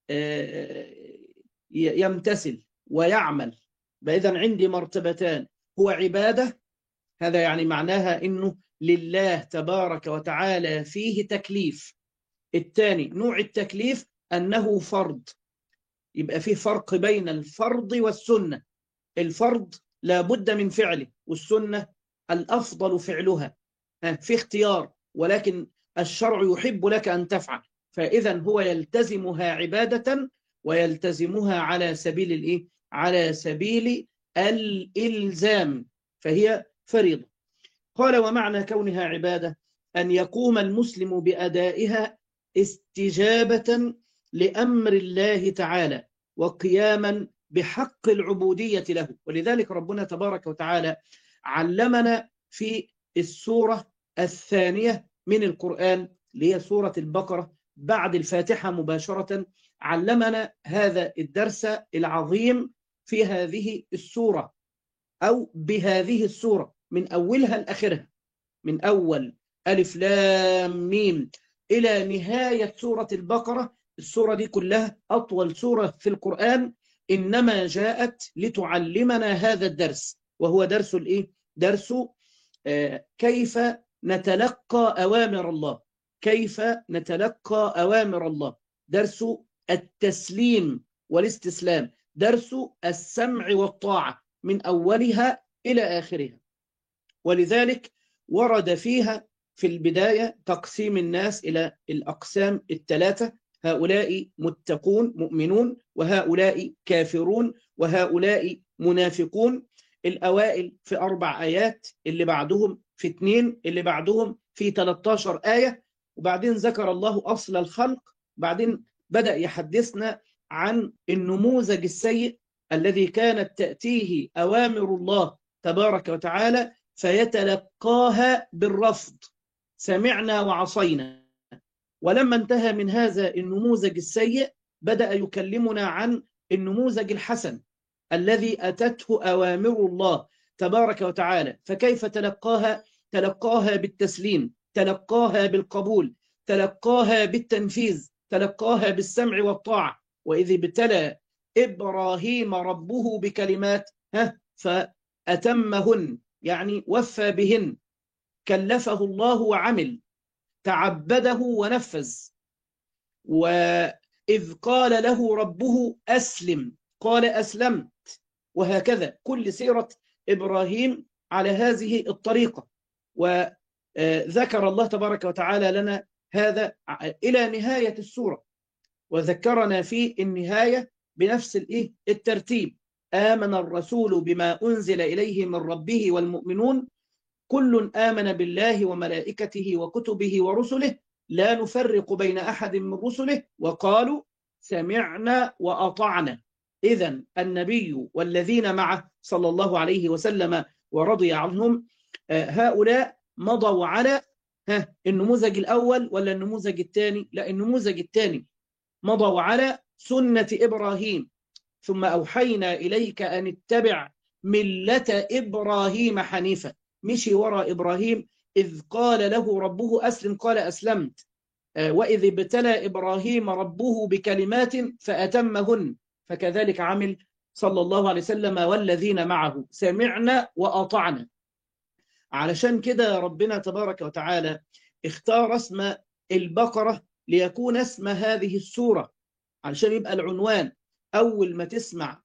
يمتثل ويعمل. إذن عندي مرتبتان: هو عبادة، هذا يعني معناها إنه لله تبارك وتعالى فيه تكليف. الثاني نوع التكليف أنه فرض، يبقى فيه فرق بين الفرض والسنة. الفرض لا بد من فعله، والسنة الأفضل فعلها، في اختيار، ولكن الشرع يحب لك أن تفعل، فإذا هو يلتزمها عبادة ويلتزمها على سبيل على سبيل الإلزام، فهي فريضة. قال: ومعنى كونها عبادة أن يقوم المسلم بأدائها استجابة لأمر الله تعالى وقياما بحق العبودية له. ولذلك ربنا تبارك وتعالى علمنا في السورة الثانية من القرآن، اللي هي سورة البقرة بعد الفاتحة مباشرة، علمنا هذا الدرس العظيم في هذه السورة، أو بهذه السورة من أولها لآخرها، من أول ألف لام ميم إلى نهاية سورة البقرة. السورة دي كلها أطول سورة في القرآن، إنما جاءت لتعلمنا هذا الدرس، وهو درس درس كيف نتلقى أوامر الله، كيف نتلقى أوامر الله، درس التسليم والاستسلام، درس السمع والطاعة من أولها إلى آخرها. ولذلك ورد فيها في البداية تقسيم الناس إلى الأقسام الثلاثة: هؤلاء متقون مؤمنون، وهؤلاء كافرون، وهؤلاء منافقون. الأوائل في 4 آيات، اللي بعدهم في 2، اللي بعدهم في 13 آية. وبعدين ذكر الله أصل الخلق، بعدين بدأ يحدثنا عن النموذج السيء الذي كانت تأتيه أوامر الله تبارك وتعالى فيتلقاها بالرفض: سمعنا وعصينا. ولما انتهى من هذا النموذج السيء بدأ يكلمنا عن النموذج الحسن الذي أتته أوامر الله تبارك وتعالى، فكيف تلقاها؟ تلقاها بالتسليم، تلقاها بالقبول، تلقاها بالتنفيذ، تلقاها بالسمع والطاعة. وإذ ابتلى إبراهيم ربه بكلمات فأتمهن، يعني وفى بهن، كلفه الله وعمل، تعبده ونفذ. وإذ قال له ربه أسلم قال أسلمت، وهكذا كل سيرة إبراهيم على هذه الطريقة. وذكر الله تبارك وتعالى لنا هذا إلى نهاية السورة، وذكرنا في النهاية بنفس الترتيب: آمن الرسول بما أنزل إليه من ربه والمؤمنون كل آمن بالله وملائكته وكتبه ورسله لا نفرق بين أحد من رسله وقالوا سمعنا وأطعنا. إذن النبي والذين معه صلى الله عليه وسلم ورضي عنهم، هؤلاء مضوا على النموذج الأول ولا النموذج الثاني؟ لا، النموذج الثاني. مضوا على سنة إبراهيم: ثم أوحينا إليك أن اتبع ملة إبراهيم حنيفا. مشي وراء إبراهيم. إذ قال له ربه أسلم قال أسلمت، وإذ ابتلى إبراهيم ربه بكلمات فأتمهن، فكذلك عمل صلى الله عليه وسلم والذين معه: سمعنا وأطعنا. علشان كده ربنا تبارك وتعالى اختار اسم البقرة ليكون اسم هذه السورة، علشان يبقى العنوان أول ما تسمع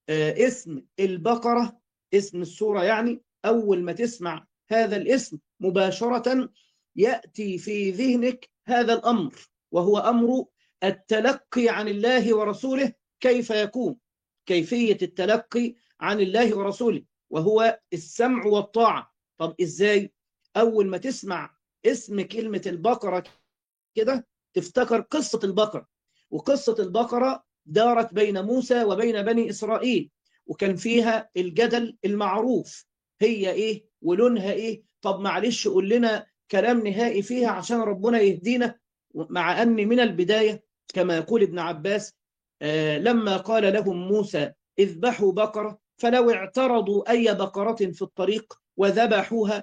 اسم البقرة، اسم السورة يعني، أول ما تسمع هذا الاسم مباشرة يأتي في ذهنك هذا الأمر، وهو أمر التلقي عن الله ورسوله. كيف يكون؟ كيفية التلقي عن الله ورسوله وهو السمع والطاعة. طب إزاي؟ أول ما تسمع اسم كلمة البقرة كده تفتكر قصة البقرة، وقصة البقرة دارت بين موسى وبين بني إسرائيل، وكان فيها الجدل المعروف، هي إيه ولونها إيه. طب معلش قول لنا كلام نهائي فيها عشان ربنا يهدينا. مع أن من البداية كما يقول ابن عباس لما قال لهم موسى اذبحوا بقرة، فلو اعترضوا أي بقرة في الطريق وذبحوها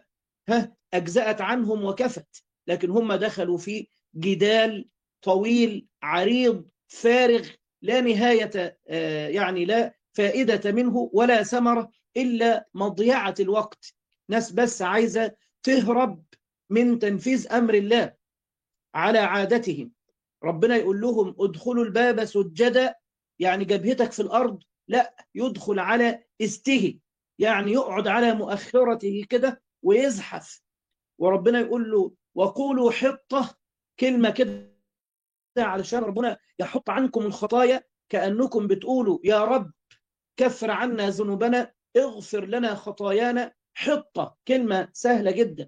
أجزأت عنهم وكفت، لكن هم دخلوا في جدال طويل عريض فارغ لا نهاية، يعني لا فائدة منه ولا ثمرة إلا مضيعة الوقت. ناس بس عايزة تهرب من تنفيذ أمر الله على عادتهم. ربنا يقول لهم ادخلوا الباب سجدا، يعني جبهتك في الأرض، لا، يدخل على استه، يعني يقعد على مؤخرته كده ويزحف. وربنا يقول له وقولوا حطة، كلمة كده علشان ربنا يحط عنكم الخطايا، كأنكم بتقولوا يا رب كفر عنا ذنوبنا، اغفر لنا خطايانا. حطة كلمة سهلة جدا،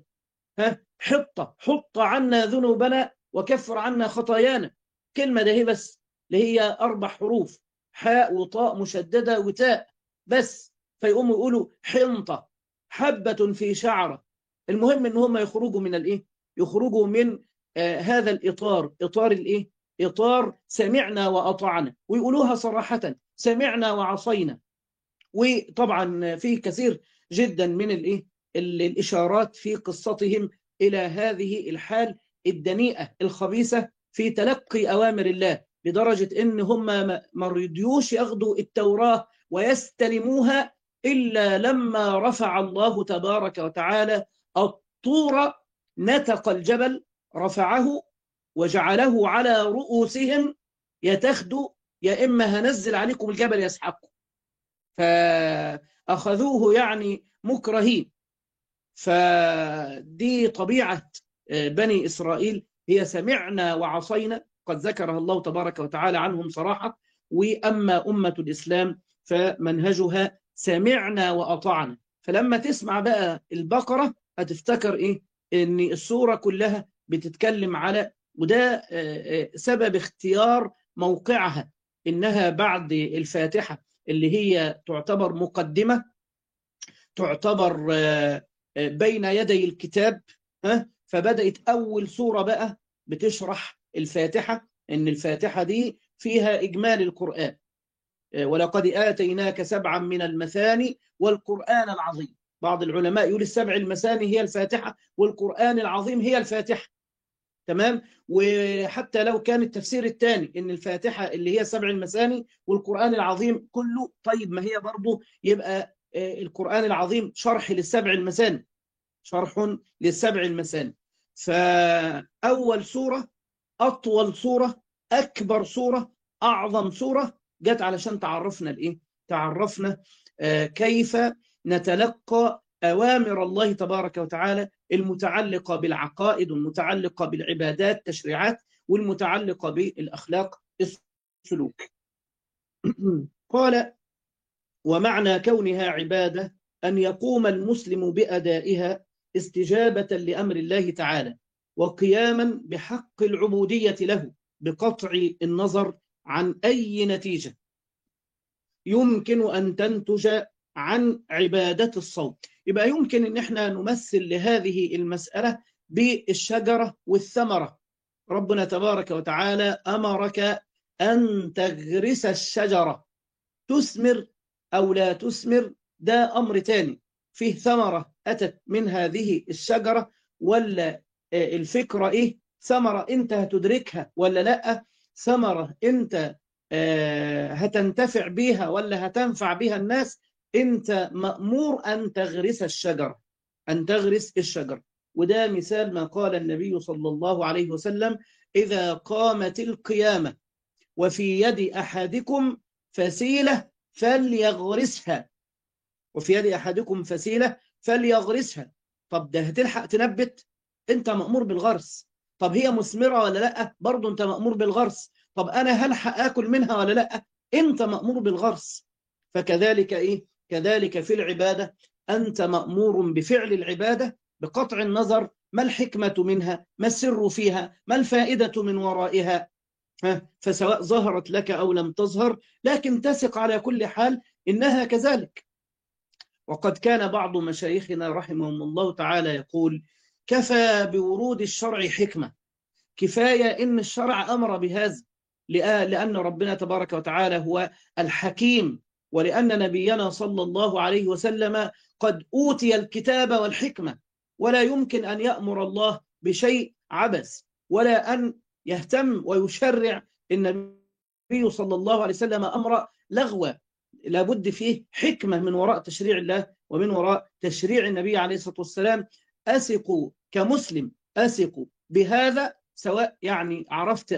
حطة، حط عنا ذنوبنا وكفر عنا خطايانا. كلمة ده هي بس، اللي هي 4 حروف، حاء وطاء مشددة وتاء بس. فيقوموا يقولوا حنطة، حبة في شعرة. المهم ان هم يخرجوا من الايه، يخرجوا من هذا الاطار، اطار الايه، اطار سمعنا واطعنا، ويقولوها صراحة سمعنا وعصينا. وطبعا في كثير جدا من الايه، الاشارات في قصتهم الى هذه الحال الدنيئة الخبيثة في تلقي اوامر الله، لدرجة ان هم ما رضيوش ياخدوا التوراة ويستلموها الا لما رفع الله تبارك وتعالى الطور، نتق الجبل، رفعه وجعله على رؤوسهم، يا تاخدوا يا اما هنزل عليكم الجبل يسحقكم. فأخذوه يعني مكرهين. فدي طبيعة بني إسرائيل، هي سمعنا وعصينا، قد ذكرها الله تبارك وتعالى عنهم صراحة. وأما أمة الإسلام فمنهجها سمعنا وأطعنا. فلما تسمع بقى البقرة هتفتكر إيه؟ إن السورة كلها بتتكلم على، وده سبب اختيار موقعها، إنها بعد الفاتحة اللي هي تعتبر مقدمة، تعتبر بين يدي الكتاب. فبدأت أول سورة بقى بتشرح الفاتحة، إن الفاتحة دي فيها إجمال القرآن، ولقد آتيناك 7 من المثاني والقرآن العظيم. بعض العلماء يقول 7 المثاني هي الفاتحة والقرآن العظيم هي الفاتحة. تمام. وحتى لو كان التفسير الثاني ان الفاتحه اللي هي 7 المثاني والقران العظيم كله، طيب ما هي برضه يبقى القران العظيم شرح للسبع المثاني، شرح للسبع المثاني. فاول سوره، اطول سوره، اكبر سوره، اعظم سوره جت علشان تعرفنا الايه، تعرفنا كيف نتلقى أوامر الله تبارك وتعالى المتعلقة بالعقائد والمتعلقة بالعبادات تشريعات والمتعلقة بالأخلاق السلوك. قال ومعنى كونها عبادة أن يقوم المسلم بأدائها استجابة لأمر الله تعالى وقياما بحق العبودية له بقطع النظر عن أي نتيجة يمكن أن تنتج عن عبادة الصوم. يبقى يمكن أن احنا نمثل لهذه المسألة بالشجرة والثمرة. ربنا تبارك وتعالى أمرك أن تغرس الشجرة، تثمر أو لا تثمر ده أمر تاني. فيه ثمرة أتت من هذه الشجرة ولا الفكرة إيه؟ ثمرة أنت هتدركها ولا لأ؟ ثمرة أنت هتنتفع بيها ولا هتنفع بيها الناس؟ أنت مأمور أن تغرس الشجرة. أن تغرس الشجر. وده مثال ما قال النبي صلى الله عليه وسلم: إذا قامت القيامة وفي يد أحدكم فسيلة فليغرسها، وفي يد أحدكم فسيلة فليغرسها. طب ده هتلحق تنبت؟ أنت مأمور بالغرس. طب هي مثمرة ولا لأ؟ برضو أنت مأمور بالغرس. طب أنا هلحق آكل منها ولا لأ؟ أنت مأمور بالغرس. فكذلك إيه؟ كذلك في العبادة، أنت مأمور بفعل العبادة بقطع النظر ما الحكمة منها، ما السر فيها، ما الفائدة من ورائها. فسواء ظهرت لك أو لم تظهر، لكن تثق على كل حال إنها كذلك. وقد كان بعض مشايخنا رحمهم الله تعالى يقول: كفى بورود الشرع حكمة، كفاية إن الشرع أمر بهذا، لأن ربنا تبارك وتعالى هو الحكيم، ولأن نبينا صلى الله عليه وسلم قد أوتي الكتاب والحكمة، ولا يمكن أن يأمر الله بشيء عبث، ولا أن يهتم ويشرع النبي صلى الله عليه وسلم أمر لغو. لابد فيه حكمة من وراء تشريع الله ومن وراء تشريع النبي عليه الصلاة والسلام. أثق كمسلم، أثق بهذا سواء يعني عرفت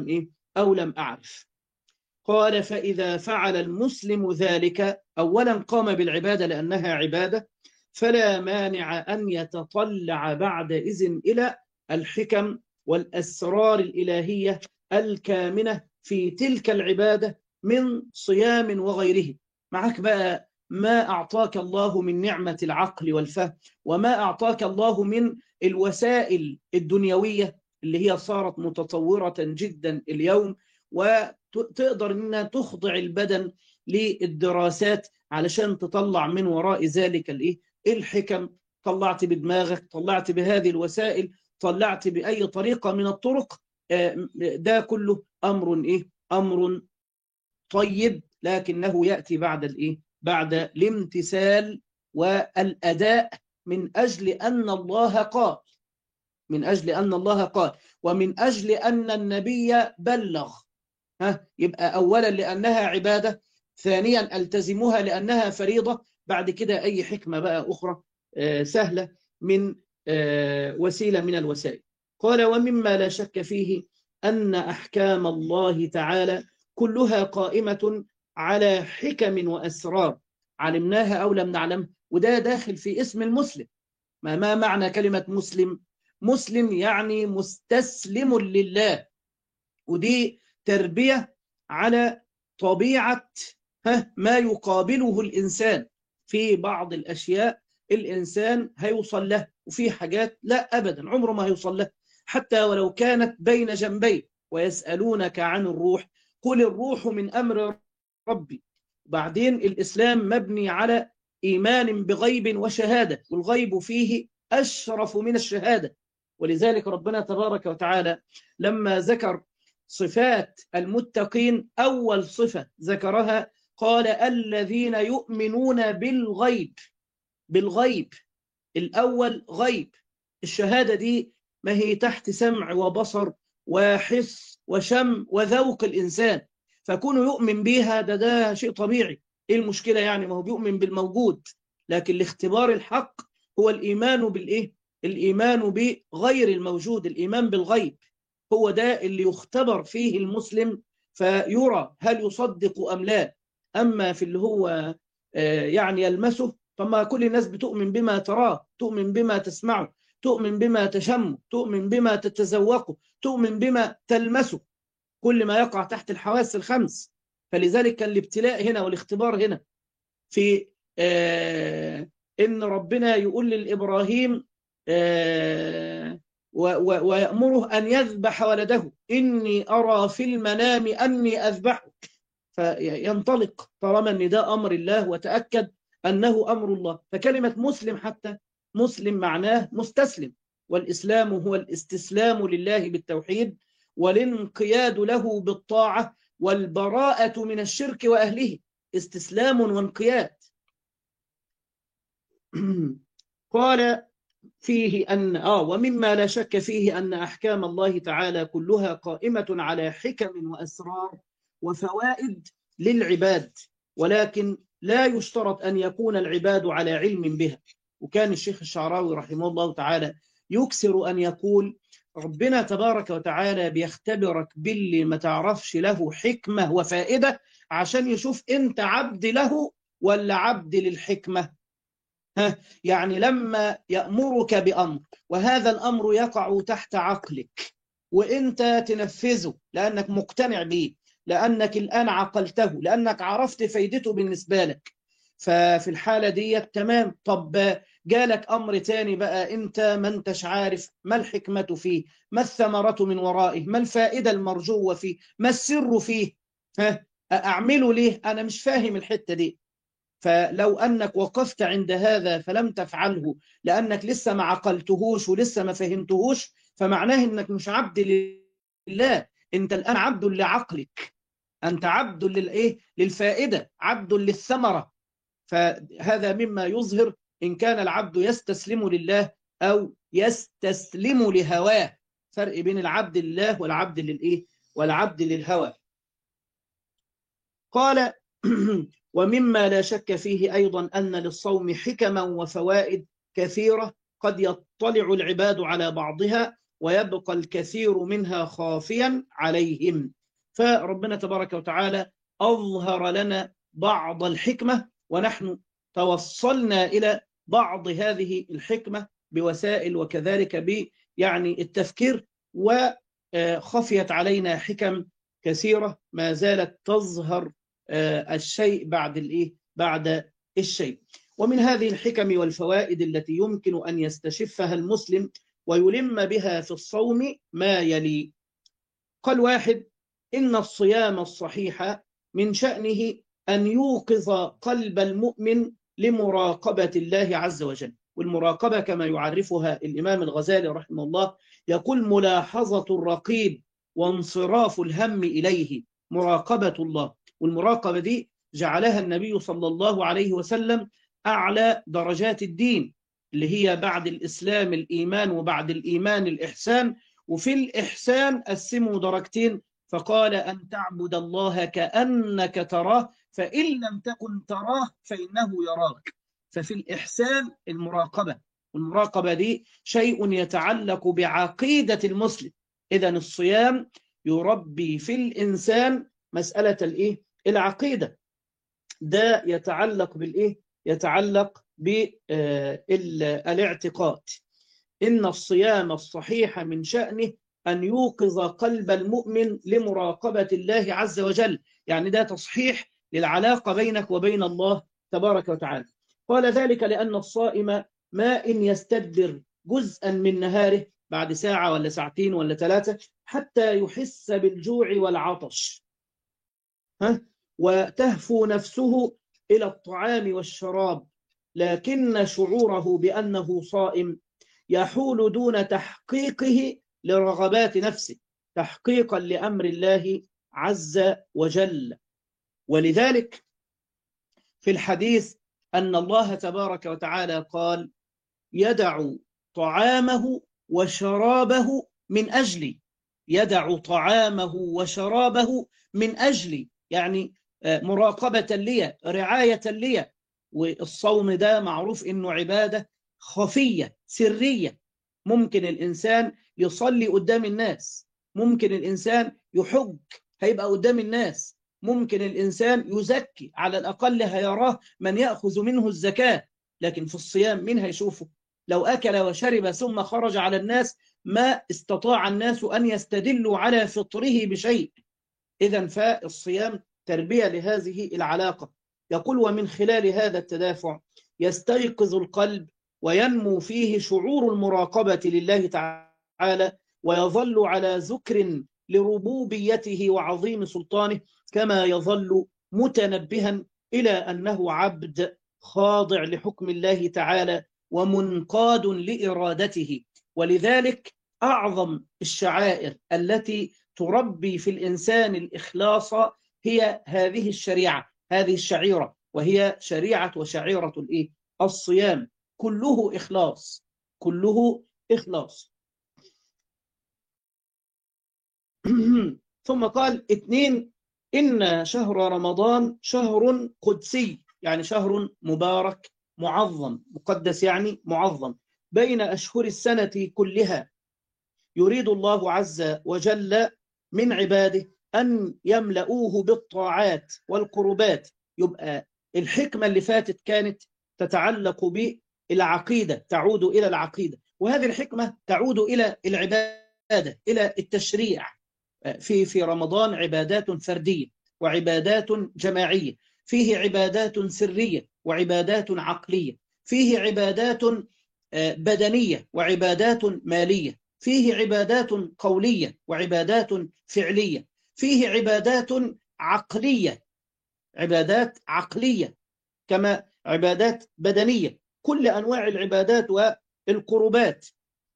أو لم أعرف. قال: فإذا فعل المسلم ذلك، أولا قام بالعبادة لأنها عبادة، فلا مانع أن يتطلع بعد إذن إلى الحكم والأسرار الإلهية الكامنة في تلك العبادة من صيام وغيره. معك بقى ما أعطاك الله من نعمة العقل والفهم، وما أعطاك الله من الوسائل الدنيوية اللي هي صارت متطورة جدا اليوم، وتقدر أنها تخضع البدن للدراسات علشان تطلع من وراء ذلك الحكم. طلعت بدماغك، طلعت بهذه الوسائل، طلعت بأي طريقة من الطرق، ده كله أمر طيب، لكنه يأتي بعد الامتثال والأداء، من أجل أن الله قال، ومن أجل أن النبي بلغ. يبقى أولا لأنها عبادة، ثانيا ألتزمها لأنها فريضة، بعد كده أي حكمة بقى أخرى سهلة من وسيلة من الوسائل. قال: ومما لا شك فيه أن أحكام الله تعالى كلها قائمة على حكم وأسرار علمناها أو لم نعلم، وده داخل في اسم المسلم. ما معنى كلمة مسلم؟ مسلم يعني مستسلم لله، ودي تربية على طبيعة ما يقابله الإنسان. في بعض الأشياء الإنسان هيوصل له، وفي حاجات لا أبدا عمره ما هيوصل له، حتى ولو كانت بين جنبي. ويسألونك عن الروح، قل الروح من أمر ربي. بعدين الإسلام مبني على إيمان بغيب وشهادة، والغيب فيه أشرف من الشهادة. ولذلك ربنا تبارك وتعالى لما ذكر صفات المتقين، أول صفة ذكرها قال: الذين يؤمنون بالغيب. الأول غيب. الشهادة دي ما هي تحت سمع وبصر وحس وشم وذوق الإنسان، فكونه يؤمن بها ده شيء طبيعي. إيه المشكلة يعني؟ ما هو بيؤمن بالموجود، لكن الاختبار الحق هو الإيمان بغير الموجود، الإيمان بالغيب. هو ده اللي يختبر فيه المسلم فيرى هل يصدق أم لا. أما في اللي هو يعني يلمسه، فما كل الناس بتؤمن بما تراه، تؤمن بما تسمعه، تؤمن بما تشمه، تؤمن بما تتذوقه، تؤمن بما تلمسه، كل ما يقع تحت الحواس الخمس. فلذلك كان الابتلاء هنا والاختبار هنا في إن ربنا يقول للإبراهيم ويأمره أن يذبح ولده: إني أرى في المنام أني أذبحك. فينطلق طالما أن ده أمر الله، وتأكد أنه أمر الله. فكلمة مسلم، حتى مسلم معناه مستسلم، والإسلام هو الاستسلام لله بالتوحيد، والانقياد له بالطاعة، والبراءة من الشرك وأهله. استسلام وانقياد. قال فيه أن ومما لا شك فيه أن أحكام الله تعالى كلها قائمة على حكم وأسرار وفوائد للعباد، ولكن لا يشترط أن يكون العباد على علم بها. وكان الشيخ الشعراوي رحمه الله تعالى يكثر أن يقول: ربنا تبارك وتعالى بيختبرك باللي ما تعرفش له حكمة وفائدة عشان يشوف أنت عبد له ولا عبد للحكمة. يعني لما يأمرك بأمر وهذا الأمر يقع تحت عقلك وإنت تنفذه لأنك مقتنع به، لأنك الآن عقلته، لأنك عرفت فايدته بالنسبة لك، ففي الحالة دي تمام. طب جالك أمر تاني بقى أنت ما أنتش عارف ما الحكمة فيه، ما الثمرة من ورائه، ما الفائدة المرجوة فيه، ما السر فيه، أعمله ليه؟ أنا مش فاهم الحتة دي. فلو أنك وقفت عند هذا فلم تفعله لأنك لسه ما عقلتهوش ولسه ما فهمتهوش، فمعناه أنك مش عبد لله، أنت الآن عبد لعقلك، أنت عبد للإيه؟ للفائدة، عبد للثمرة. فهذا مما يظهر إن كان العبد يستسلم لله أو يستسلم لهواه. فرق بين العبد لله والعبد للإيه؟ والعبد للهوى. قال: ومما لا شك فيه أيضا أن للصوم حكما وفوائد كثيرة قد يطلع العباد على بعضها ويبقى الكثير منها خافيا عليهم. فربنا تبارك وتعالى أظهر لنا بعض الحكمة، ونحن توصلنا إلى بعض هذه الحكمة بوسائل وكذلك يعني التفكير، وخفيت علينا حكم كثيرة ما زالت تظهر الشيء بعد الإيه؟ بعد الشيء. ومن هذه الحكم والفوائد التي يمكن أن يستشفها المسلم ويلم بها في الصوم ما يلي. قال: واحد: إن الصيام الصحيح من شأنه أن يوقظ قلب المؤمن لمراقبة الله عز وجل. والمراقبة كما يعرفها الإمام الغزالي رحمه الله يقول: ملاحظة الرقيب وانصراف الهم إليه، مراقبة الله. والمراقبة دي جعلها النبي صلى الله عليه وسلم أعلى درجات الدين، اللي هي بعد الإسلام الإيمان، وبعد الإيمان الإحسان، وفي الإحسان قسموا درجتين فقال: أن تعبد الله كأنك تراه فإن لم تكن تراه فإنه يراك. ففي الإحسان المراقبة، والمراقبة دي شيء يتعلق بعقيدة المسلم. إذن الصيام يربي في الإنسان مسألة الإيه؟ العقيدة. ده يتعلق بالإيه؟ يتعلق بالاعتقاد. إن الصيام الصحيح من شأنه أن يوقظ قلب المؤمن لمراقبة الله عز وجل، يعني ده تصحيح للعلاقة بينك وبين الله تبارك وتعالى. قال: ذلك لأن الصائم ما إن يستدبر جزءا من نهاره بعد ساعة ولا ساعتين ولا 3 حتى يحس بالجوع والعطش، وتهفو نفسه إلى الطعام والشراب، لكن شعوره بأنه صائم يحول دون تحقيقه لرغبات نفسه تحقيقا لأمر الله عز وجل. ولذلك في الحديث أن الله تبارك وتعالى قال: يدع طعامه وشرابه من أجلي، يدع طعامه وشرابه من أجلي، يعني مراقبة لي، رعاية لي. والصوم ده معروف إنه عبادة خفية سرية. ممكن الإنسان يصلي قدام الناس، ممكن الإنسان يحج هيبقى قدام الناس، ممكن الإنسان يزكي على الأقل هيراه من يأخذ منه الزكاة، لكن في الصيام مين هيشوفه؟ لو أكل وشرب ثم خرج على الناس ما استطاع الناس أن يستدلوا على فطره بشيء. إذن فالصيام تربية لهذه العلاقة. يقول: ومن خلال هذا التدافع يستيقظ القلب وينمو فيه شعور المراقبة لله تعالى، ويظل على ذكر لربوبيته وعظيم سلطانه، كما يظل متنبها إلى أنه عبد خاضع لحكم الله تعالى ومنقاد لإرادته. ولذلك أعظم الشعائر التي تربي في الإنسان الإخلاص هي هذه الشريعة، هذه الشعيرة، وهي شريعة وشعيرة الإيه؟ الصيام. كله إخلاص، كله إخلاص. ثم قال: 2: إن شهر رمضان شهر قدسي، يعني شهر مبارك معظم، مقدس يعني معظم، بين أشهر السنة كلها، يريد الله عز وجل من عباده أن يملؤوه بالطاعات والقربات. يبقى الحكمة اللي فاتت كانت تتعلق بالعقيدة، تعود إلى العقيدة، وهذه الحكمة تعود إلى العبادة، إلى التشريع. في رمضان عبادات فردية وعبادات جماعية، فيه عبادات سرية وعبادات عقلية، فيه عبادات بدنية وعبادات مالية، فيه عبادات قولية وعبادات فعلية، فيه عبادات عقلية، عبادات عقلية كما عبادات بدنية، كل أنواع العبادات والقربات.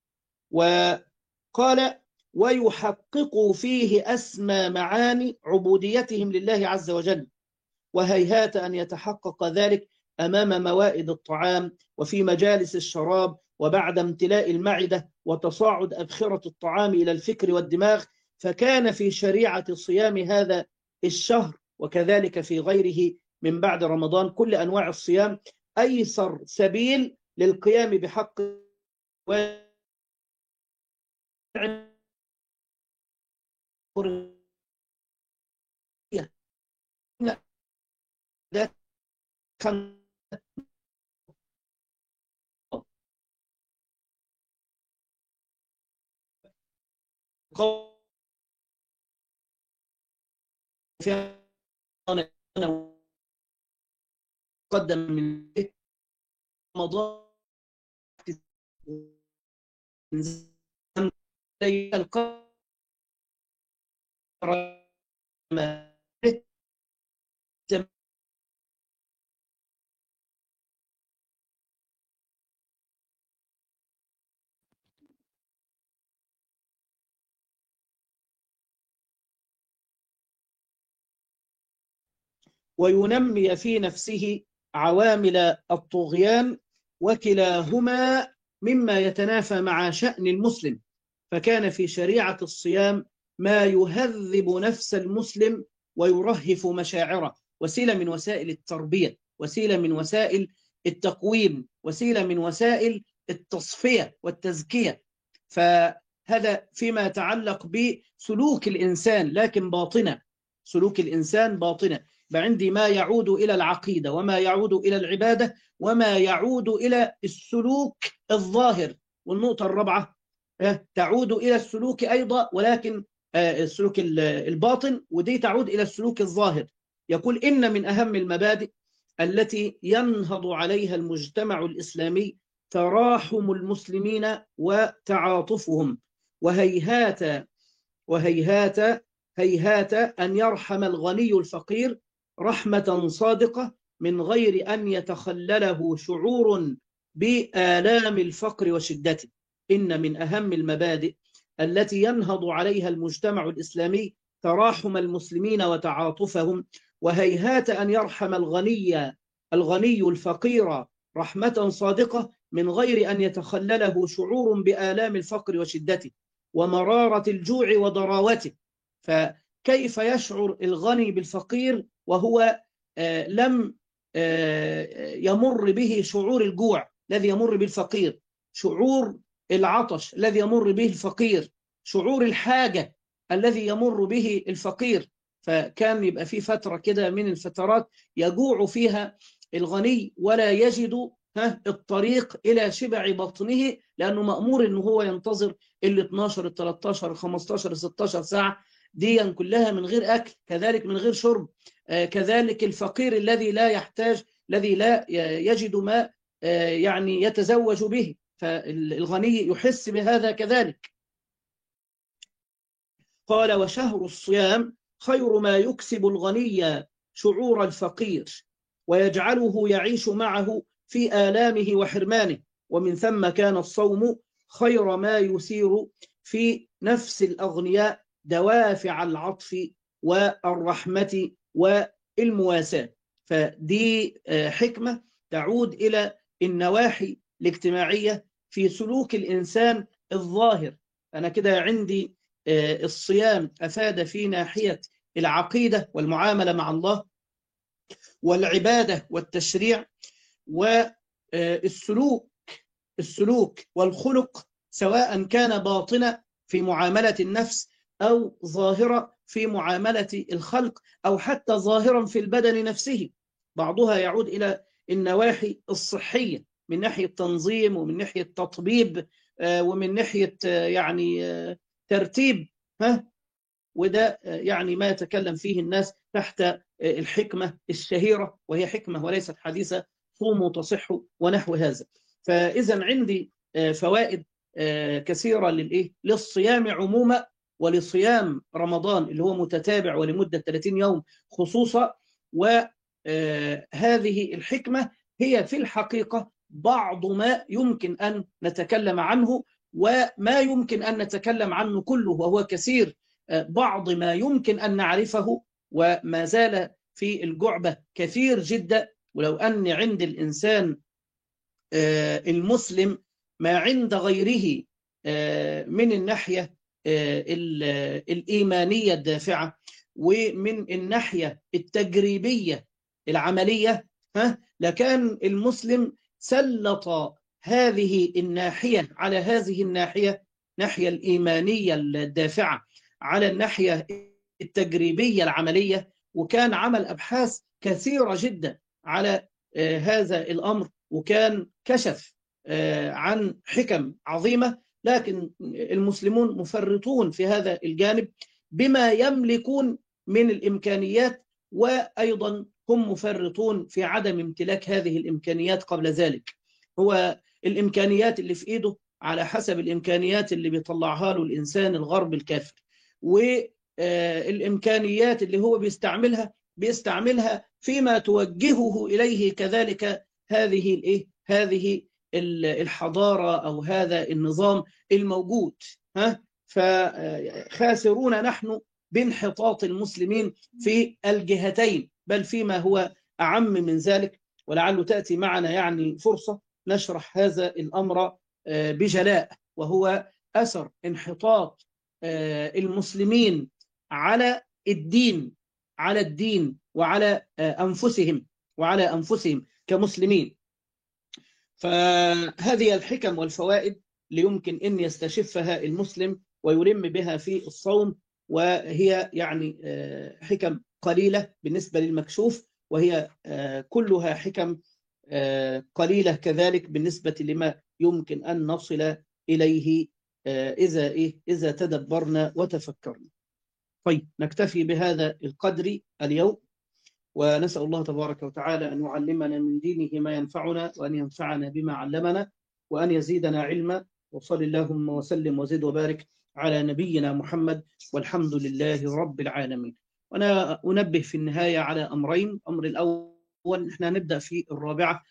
وقال ويحقق فيه أسمى معاني عبوديتهم لله عز وجل، وهيهات أن يتحقق ذلك أمام موائد الطعام وفي مجالس الشراب وبعد امتلاء المعدة وتصاعد أبخرة الطعام إلى الفكر والدماغ. فكان في شريعة صيام هذا الشهر وكذلك في غيره من بعد رمضان كل أنواع الصيام أيسر سبيل للقيام بحق قدم من رمضان وينمي في نفسه عوامل الطغيان، وكلاهما مما يتنافى مع شأن المسلم. فكان في شريعة الصيام ما يهذب نفس المسلم ويرهف مشاعره، وسيلة من وسائل التربية، وسيلة من وسائل التقويم، وسيلة من وسائل التصفية والتزكية. فهذا فيما يتعلق بسلوك الإنسان، لكن باطنة، سلوك الإنسان باطنة. عندي ما يعود إلى العقيدة وما يعود إلى العبادة وما يعود إلى السلوك الظاهر. والنقطة الرابعة تعود إلى السلوك أيضا، ولكن السلوك الباطن، ودي تعود إلى السلوك الظاهر. يقول إن من أهم المبادئ التي ينهض عليها المجتمع الإسلامي تراحم المسلمين وتعاطفهم، وهيهات هيهات أن يرحم الغني الفقير رحمة صادقة من غير أن يتخلله شعور بآلام الفقر وشدته. إن من أهم المبادئ التي ينهض عليها المجتمع الإسلامي تراحم المسلمين وتعاطفهم، وهيهات أن يرحم الغني الفقير رحمة صادقة من غير أن يتخلله شعور بآلام الفقر وشدته ومرارة الجوع وضراوته. فكيف يشعر الغني بالفقير وهو لم يمر به شعور الجوع الذي يمر به الفقير، شعور العطش الذي يمر به الفقير، شعور الحاجة الذي يمر به الفقير. فكان يبقى في فترة كده من الفترات يجوع فيها الغني ولا يجد الطريق إلى شبع بطنه، لأنه مأمور أنه هو ينتظر ال 12 ال 13 ال 15 ال 16 ساعة دي كلها من غير أكل، كذلك من غير شرب. كذلك الفقير الذي لا يحتاج، الذي لا يجد ما يعني يتزوج به، فالغني يحس بهذا كذلك. قال وشهر الصيام خير ما يكسب الغني شعور الفقير ويجعله يعيش معه في آلامه وحرمانه، ومن ثم كان الصوم خير ما يثير في نفس الأغنياء دوافع العطف والرحمة والمواساة. فدي حكمة تعود إلى النواحي الاجتماعية في سلوك الإنسان الظاهر. أنا كده عندي الصيام أفاد في ناحية العقيدة والمعاملة مع الله والعبادة والتشريع، السلوك والخلق، سواء كان باطنا في معاملة النفس أو ظاهرة في معاملة الخلق أو حتى ظاهرا في البدن نفسه. بعضها يعود إلى النواحي الصحية من ناحية تنظيم ومن ناحية تطبيب ومن ناحية يعني ترتيب. وده يعني ما يتكلم فيه الناس تحت الحكمة الشهيرة، وهي حكمة وليست حديثة: صوموا تصحوا ونحو هذا. فإذا عندي فوائد كثيرة للصيام عموما، ولصيام رمضان اللي هو متتابع ولمدة 30 يوم خصوصا. وهذه الحكمة هي في الحقيقة بعض ما يمكن أن نتكلم عنه، وما يمكن أن نتكلم عنه كله وهو كثير. بعض ما يمكن أن نعرفه وما زال في الجعبة كثير جدا. ولو أن عند الإنسان المسلم ما عند غيره من الناحية الإيمانية الدافعة ومن الناحية التجريبية العملية، لكان المسلم سلط هذه الناحية على هذه الناحية، ناحية الإيمانية الدافعة على الناحية التجريبية العملية، وكان عمل أبحاث كثيرة جدا على هذا الأمر، وكان كشف عن حكم عظيمة. لكن المسلمون مفرطون في هذا الجانب بما يملكون من الإمكانيات، وأيضا هم مفرطون في عدم امتلاك هذه الإمكانيات قبل ذلك. هو الإمكانيات اللي في إيده على حسب الإمكانيات اللي بيطلعها له الإنسان الغرب الكافر، والإمكانيات اللي هو بيستعملها فيما توجهه إليه كذلك هذه الحضارة أو هذا النظام الموجود. فخاسرون نحن بانحطاط المسلمين في الجهتين، بل فيما هو أعم من ذلك. ولعله تأتي معنا يعني فرصة نشرح هذا الأمر بجلاء، وهو أثر انحطاط المسلمين على الدين وعلى أنفسهم كمسلمين. فهذه الحكم والفوائد ليمكن أن يستشفها المسلم ويلم بها في الصوم، وهي يعني حكم قليلة بالنسبة للمكشوف، وهي كلها حكم قليلة كذلك بالنسبة لما يمكن أن نصل إليه إذا تدبرنا وتفكرنا. طيب، نكتفي بهذا القدر اليوم، ونسأل الله تبارك وتعالى أن يعلمنا من دينه ما ينفعنا، وأن ينفعنا بما علمنا، وأن يزيدنا علما. وصل اللهم وسلم وزد وبارك على نبينا محمد، والحمد لله رب العالمين. وأنا أنبه في النهاية على أمرين. الأمر الأول، إحنا نبدأ في 4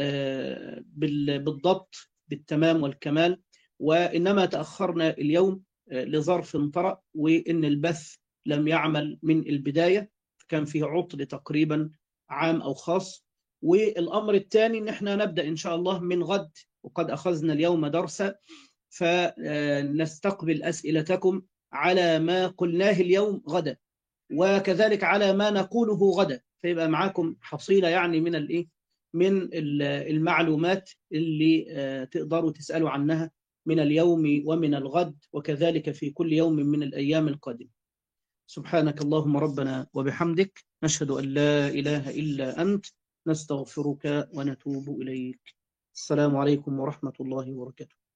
بالضبط بالتمام والكمال، وإنما تأخرنا اليوم لظرف طرأ، وإن البث لم يعمل من البداية، كان فيه عطل تقريبا عام أو خاص. والأمر الثاني إن احنا نبدأ إن شاء الله من غد، وقد أخذنا اليوم درسا، فنستقبل أسئلتكم على ما قلناه اليوم غدا، وكذلك على ما نقوله غدا، فيبقى معاكم حصيلة يعني من المعلومات اللي تقدروا تسألوا عنها من اليوم ومن الغد، وكذلك في كل يوم من الأيام القادمة. سبحانك اللهم ربنا وبحمدك، نشهد أن لا إله إلا أنت، نستغفرك ونتوب إليك. السلام عليكم ورحمة الله وبركاته.